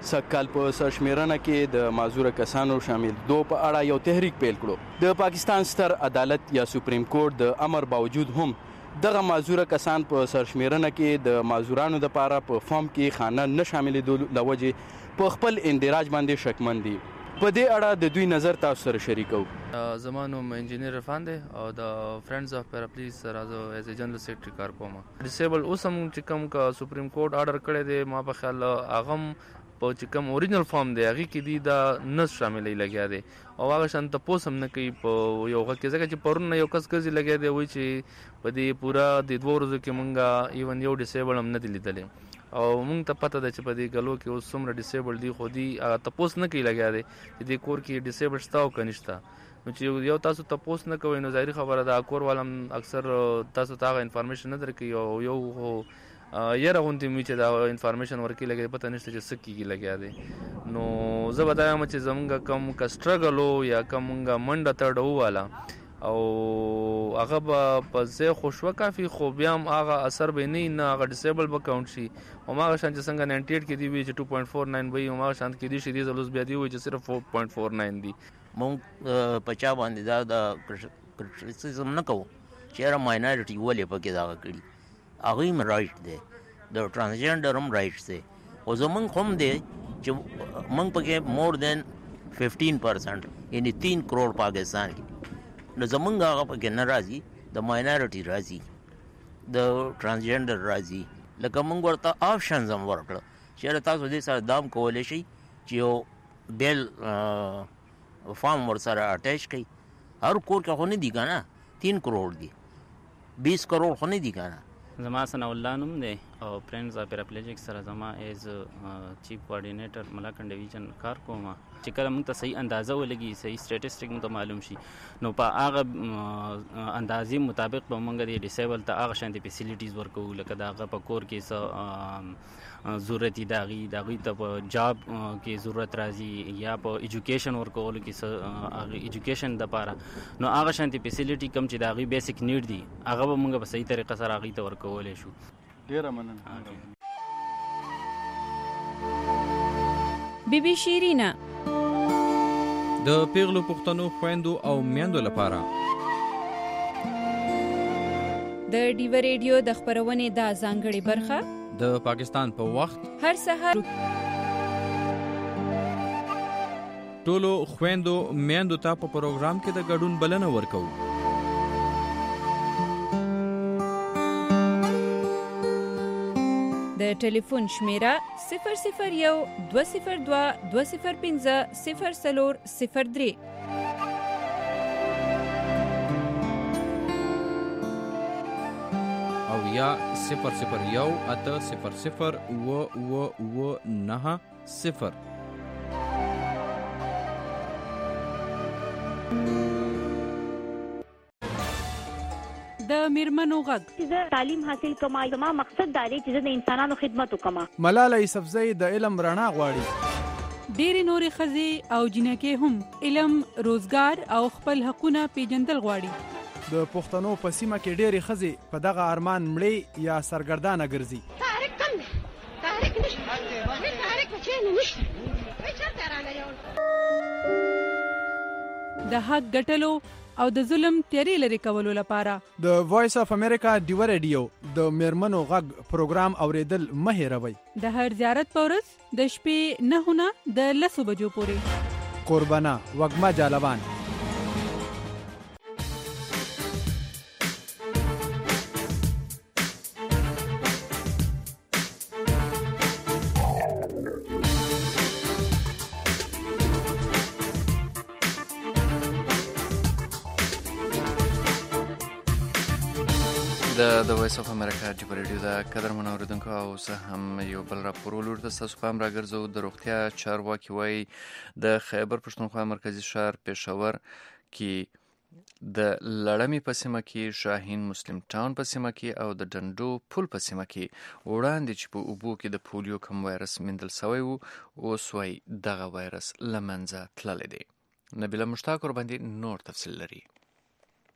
سږکال په سرشمیرنه کې د معذوره کسانو شامل دو په اړه یو تحریک پیل کړو. د پاکستان ستر عدالت یا سپریم کورټ د امر باوجود هم دغه معذوره کسان په سرشمیرنه کې د معذورانو لپاره په فارم کې خانه نه شاملېدو له وجې په خپل اندراج باندې شکمن دي. په دې اړه د دوی نظر تاسو سره شریکو. زما نوم انجینیر عرفان دی او د فرندز اف پیراپلیز سره ایز ا جنرال سیکریټری کار کوم. ډیسیبل اوس هم چې کوم کا سپریم کورټ آرډر کړی دی ما په خیال اغم په چې کوم اوریجنل فارم دی هغه کې دی دا نس شاملې لګیا دی او هغه شان ته پوسم نه کوي په یو وخت کې ځکه چې پرون یو کس کزي لګیا دی وای چې په دې پورا د 2 ورځو کې مونږه ایون یو ډیسیبل هم نه دی لیدلې او مونږ ته پته ده چې په دې غلو کې اوس څومره ډیسیبل دی خو دی تاسو نه کوي لګیا دی چې د کور کې ډیسیبل شته او کنيشته نو چې یو تاسو تاسو نه کوي نو ظاهري خبره ده کور والم اکثر تاسو ته انفارمیشن نه درکې او یو یره غونډې می چې دا انفارمیشن ورکې لګي پته نشته چې سکیږي لګیا دی نو زه بدایم چې زمونږ کم کسټرګلو یا کومګه منډه تړو والا او هغه په ځای خوشو کافي خو بیا هم هغه اثر به نه هغه ډیسیبل به کاونټ شي او هغه شان چې څنګه 98 کې دی وی چې 2.49 وي او هغه شان کې دی شي دی زلوس بیا دی وی چې صرف 4.49 دی مونږ پچا باندې دا کرټیسیزم نه کوو چې را ماینورټي ولې پکې دا کړی هغه هم رائټ دی د ترانسجنډر هم رائټ دی او زمونږ هم دی چې مونږ پکې مور دین 15% یعنی 3 کروڑ پاکستان کې نو زمونږ هغه پکې نه راځي د ماینورټي راځي د ترانسجنډر راځي لکه مونږ ورته آپشنز هم ورکړه چې تاسو دې سره دام کولی شئ چې یو بیل فارم ورسره اټیچ کړئ هر کور کې خو نه دي که نه 3 کروڑ دي 20 کروڑ خو نه دي که نه زما ثناء الله نوم دی او فرندز اف پیراپلیجیک سره زما ایز چیف کوارډینیټر ملاکنډ ډیویژن کار کوم چې کله موږ ته صحیح اندازه ولګي صحیح سټیټسټیک موږ ته معلوم شي نو په هغه اندازې مطابق به موږ د ډیسیبل ته هغه شانتي فیسیلیټیز ورکو لکه د هغه په کور کې څه ضرورت دي داغي ته په جاب کې ضرورت راځي یا په ایجوکیشن ورکول کې څه هغه ایجوکیشن د پاره نو هغه شانتي فیسیلیټي کم چې داغي بیسیک نیډ دي هغه به موږ په صحیح طریقه سره هغه ته ورکولې شو. ډیره مننه. بی بی شیرینا د پیغلو پښتنو خويندو او میندو لپاره د ډیو ریډیو د خبرونې د ځانګړي برخه د پاکستان په وخت هر سحر ټولو خويندو میندو ته په پروګرام کې د ګډون بلنه ورکو. د ټلیفون شمیره 001-202-205-0403 او یا 001-800-990. د میرمنو غږ زه تعلیم حاصل کوم زما مقصد دا دی چې د انسانانو خدمت وکم. ملاله یوسفزۍ د علم رڼا غواړي. ډېری نورې ښځې او جنکې هم علم روزګار او خپل حقونه پیژندل غواړي. د پښتنو په سیمه کې ډېری ښځې په دغه ارمان مړې یا سرګردانه ګرځي. د حق ګټلو او د ظلم تیری لري کولو لپاره د وایس اف امریکا ډیو ریډیو د میرمنو غږ پروګرام اوریدل مه هېروئ. د هر زیارت په ورځ د شپې 9 نه د 10 بجو پورې. قربانه وږمه جالبان. د وایس اف امریکا ډیو ریډیو د قدرمن اوریدونکو او زه هم یو بل راپور ولورته تاسو پام راګرځو. د روغتیا چارواکي وایي د خیبر پښتونخوا مرکزی ښار پېښور کې د لړمې په سیمه کې شاهین مسلم ټاون په سیمه کې او د ډنډو پل په سیمه کې وړاندې چې په اوبو کې د پولیو کم وایرس میندل شوی و اوس وایي دغه وایرس له منځه تللی دی. نبیله مشتاق ورباندې نور تفصیل لري.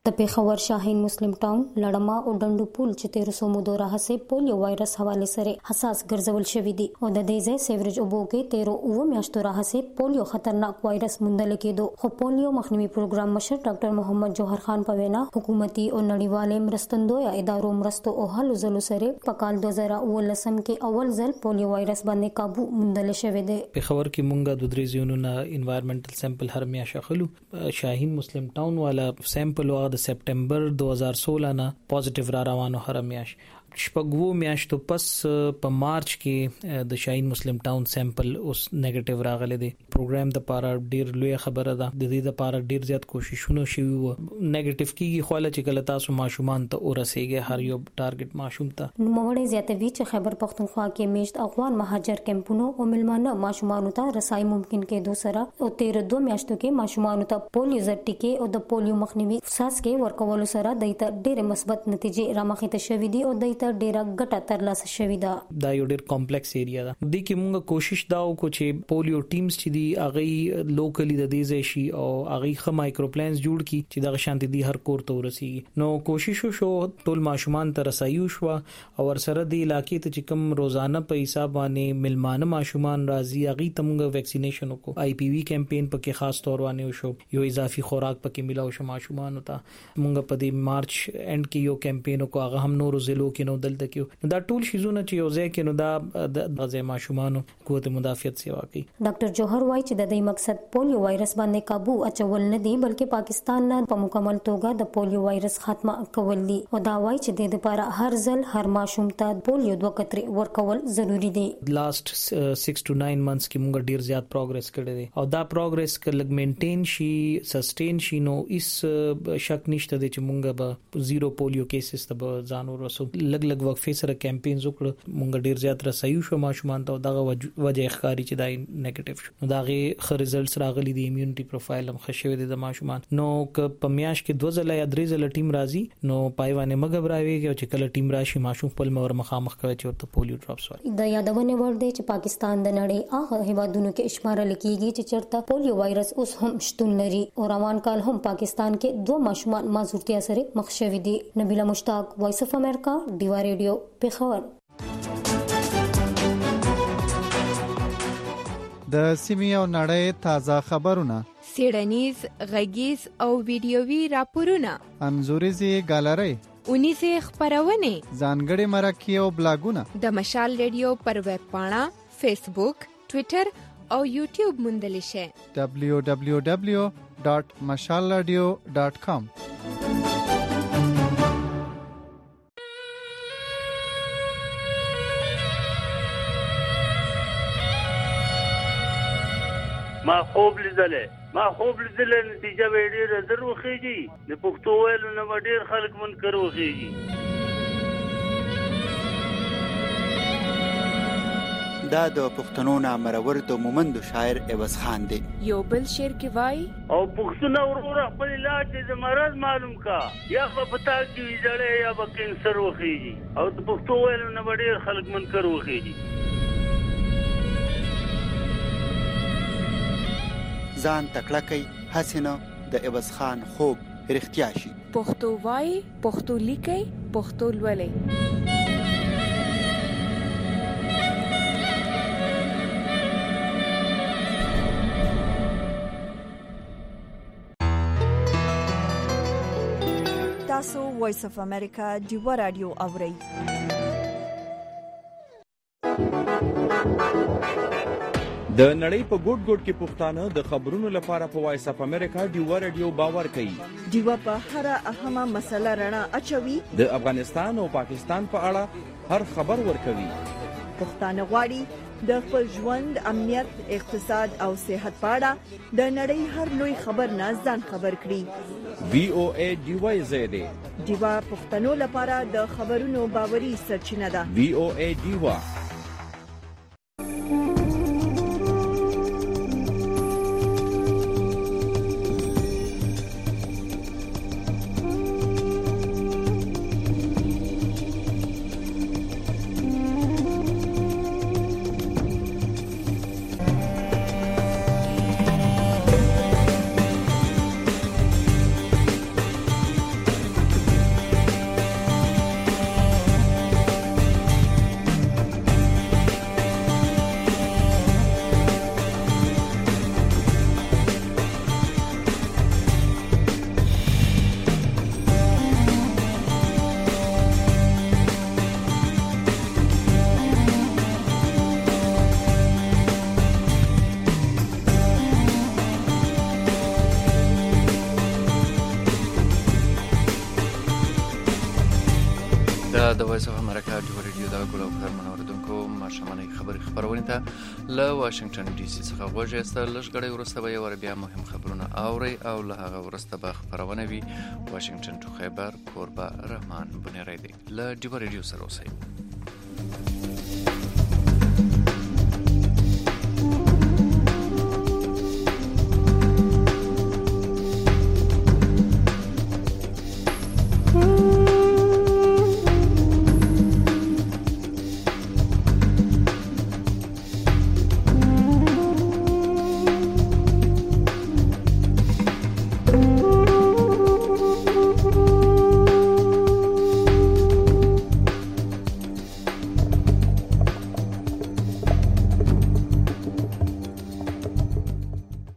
د پیښور شاهین مسلم ټاون لړما او ډنډو پول چې 1300 مودو راهسه پولیو وایرس حواله سره حساس ګرځول شوې دي او د دې ځای سیوریج اوبو کې 13 میاشتو راهسه پولیو خطرناک وایرس موندل کېدو. خو پولیو مخنیوي پروګرام مشر ډاکټر محمد جوهر خان په وینا حکومتي او نړیوالې مرستندوی ادارو مرستو او هلو زلو سره په کال 2019 کې اول ځل پولیو وایرس باندې قابو موندل شوې ده. پیښور کې مونږه د درې زونونو انوایرنمنټل سیمپل هر میاشت اخلو. شاهین مسلم ټاون والا سیمپل واغ د سپټمبر 2016 نه پوزټیو را روانو هر میاشت. شپږو میاشتو پس په مارچ کې د شاهین مسلم ټاون سیمپل اوس نیگیټیو راغلی دی. پروګرام د پاره ډیر لوی خبره ده. د دې لپاره ډیر زیات کوششونه شوي وو. نیگیټیو کیږي خو له چې کله تاسو ماشومان ته ورسیږي هر یو ټارګټ ماشوم ته. نوموړی زیاتوي چې خیبر پختونخوا کې میشت افغان مهاجر کیمپونو او ملمانه ماشومان ته رسای ممکن کېدو سره او 13 میاشتو کې ماشومان ته پولیو ضد ټیکې او د پولیو مخنیوي څاڅکي ورکول سره دایته ډیر مثبت نتیجې رامخې ته شوې دي او دایته ډیره ګټه ترلاسه شوې ده. دا یو ډیر کمپلیکس ایریا ده. د کې موږ کوشش دا وکړو چې پولیو ټیمز چې دي هغه لوکلی د دې ځای شي او هغه خه مایکرو پلانز جوړ کی چې دا شانتي دي هر کور ته ورسیږي. نو کوشش شو ټول ماشومان ته رسایو شو او ورسره د علاقې ته چې کوم روزانه په حساب باندې ملمانه ماشومان راځي هغه ته موږ ویکسینیشن وکړو. آی پی وی کمپاین پکې خاص تور باندې شو. یو اضافي خوراک پکې ملاو شو ماشومان ته. موږ په دې مارچ اند کې یو کمپاین وکړو. هغه هم نور ضلعو کې نو دلته کې دا ټول شیزونه چې یو ځای کې نو دا د غزه ماشومان قوت مدافعت سیوا کوي. ډاکټر جوهر وایي چې د دې مقصد پولیو وایرس باندې قابو اچول نه دی بلکې پاکستان نه په مکمل توګه د پولیو وایرس خاتمه کول دي. او دا وایي چې د لپاره هر ځل هر ماشوم ته پولیو 2 قطرې ورکول ضروری دي. لاست 6 to 9 months کې موږ ډیر زیات پروګرس کړی دی او دا پروګرس کله مینټین شي سسټین شي نو اس شک نشته چې موږ به زیرو پولیو کیسز ته ځان ورسو. لګ وقفه سره کمپاینز وکړو. مونږ ډیر زیات رسایو شو ماشومان ته دغه وجه ښکاری چې دای نیگیټیو شو. نو داغه خ ریزلټس راغلي دي. ایمیونټي پروفایل هم خښوي دي د ماشومان. نو ک په میاش کې 2 ځله یا 3 ځله ټیم راځي نو پایوانه مګبراوي چې کله ټیم راشي ماشوم خپل مور مخامخ کوي چې ورته پولیو ډراپس ورکړي. د یادونه ور دي چې پاکستان د نړۍ هغه هیوادونو کې شمار لکېږي چې چرته پولیو وایرس اوس هم شتون لري او روان کال هم پاکستان کې 2 ماشومان معذورتیا سره مخ شوي دي. نبیله مشتاق، وایس اف امریکا، ډیوا ریډیو، پیښور. د سیمې او نړۍ تازه خبرونه، سیړنیز، غږیز او ویډیووي راپورونه، انځوریزي ګالري، اونیزه خبرونه، ځانګړي مرکې او بلاګونه د مشال ریډیو پر ویب پاڼه، فیسبوک، ټوئیټر او یوټیوب موندل شي. www.mashalradio.com. ما خوب لیدلې نتیجه به ډېره زر وخیږي. د پښتو ویلو نه به ډېر خلک منکر وخیږي. دا د پښتنو نامرور د مومندو شاعر عوض خان دی. یو بل شعر کې وای او پښتنو ورور خپل علاج د مرض معلوم کا یا په پتا کې ویځړې یا به کینسر وخیږي او د پښتو ویلو نه به ډېر خلک منکر وخیږي. ځان تکړه کوي حسینه د عوض خان خوب رښتیا شي. پښتو وای، پښتو لیکي، پښتو لولي. تاسو وایس اف امریکا ډیوا رادیو اورئ. د نړۍ په ګوټ ګوټ کې پښتانه د خبرونو لپاره په وایس اف امریکا ډیوا رادیو باور کوي. ډیوا په هر اهمه مسله رڼا اچوي. د افغانستان او پاکستان په اړه هر خبر ورکوي. پښتانه غواړي د خپل ژوند، امنیت، اقتصاد او صحت په اړه د نړۍ هر لوی خبر نه ځان خبر کړي. VOA ډیوا زیاده ډیوا پښتنو لپاره د خبرونو باوري سرچینه ده. VOA ډیوا. د وایس اف امریکا ډیو ریډیو د ګلو پر منوردونکو ماشومانه خبري خبرونه ته له واشنگټن ډي سي څخه غوښتل لږګړی ورسته به یو بیا مهم خبرونه اوري او له هغه ورسته به خبرونه وي واشنگټن تو خیبر کوربه رحمان بنیری دی له ډیو ریډیو سره اوسئ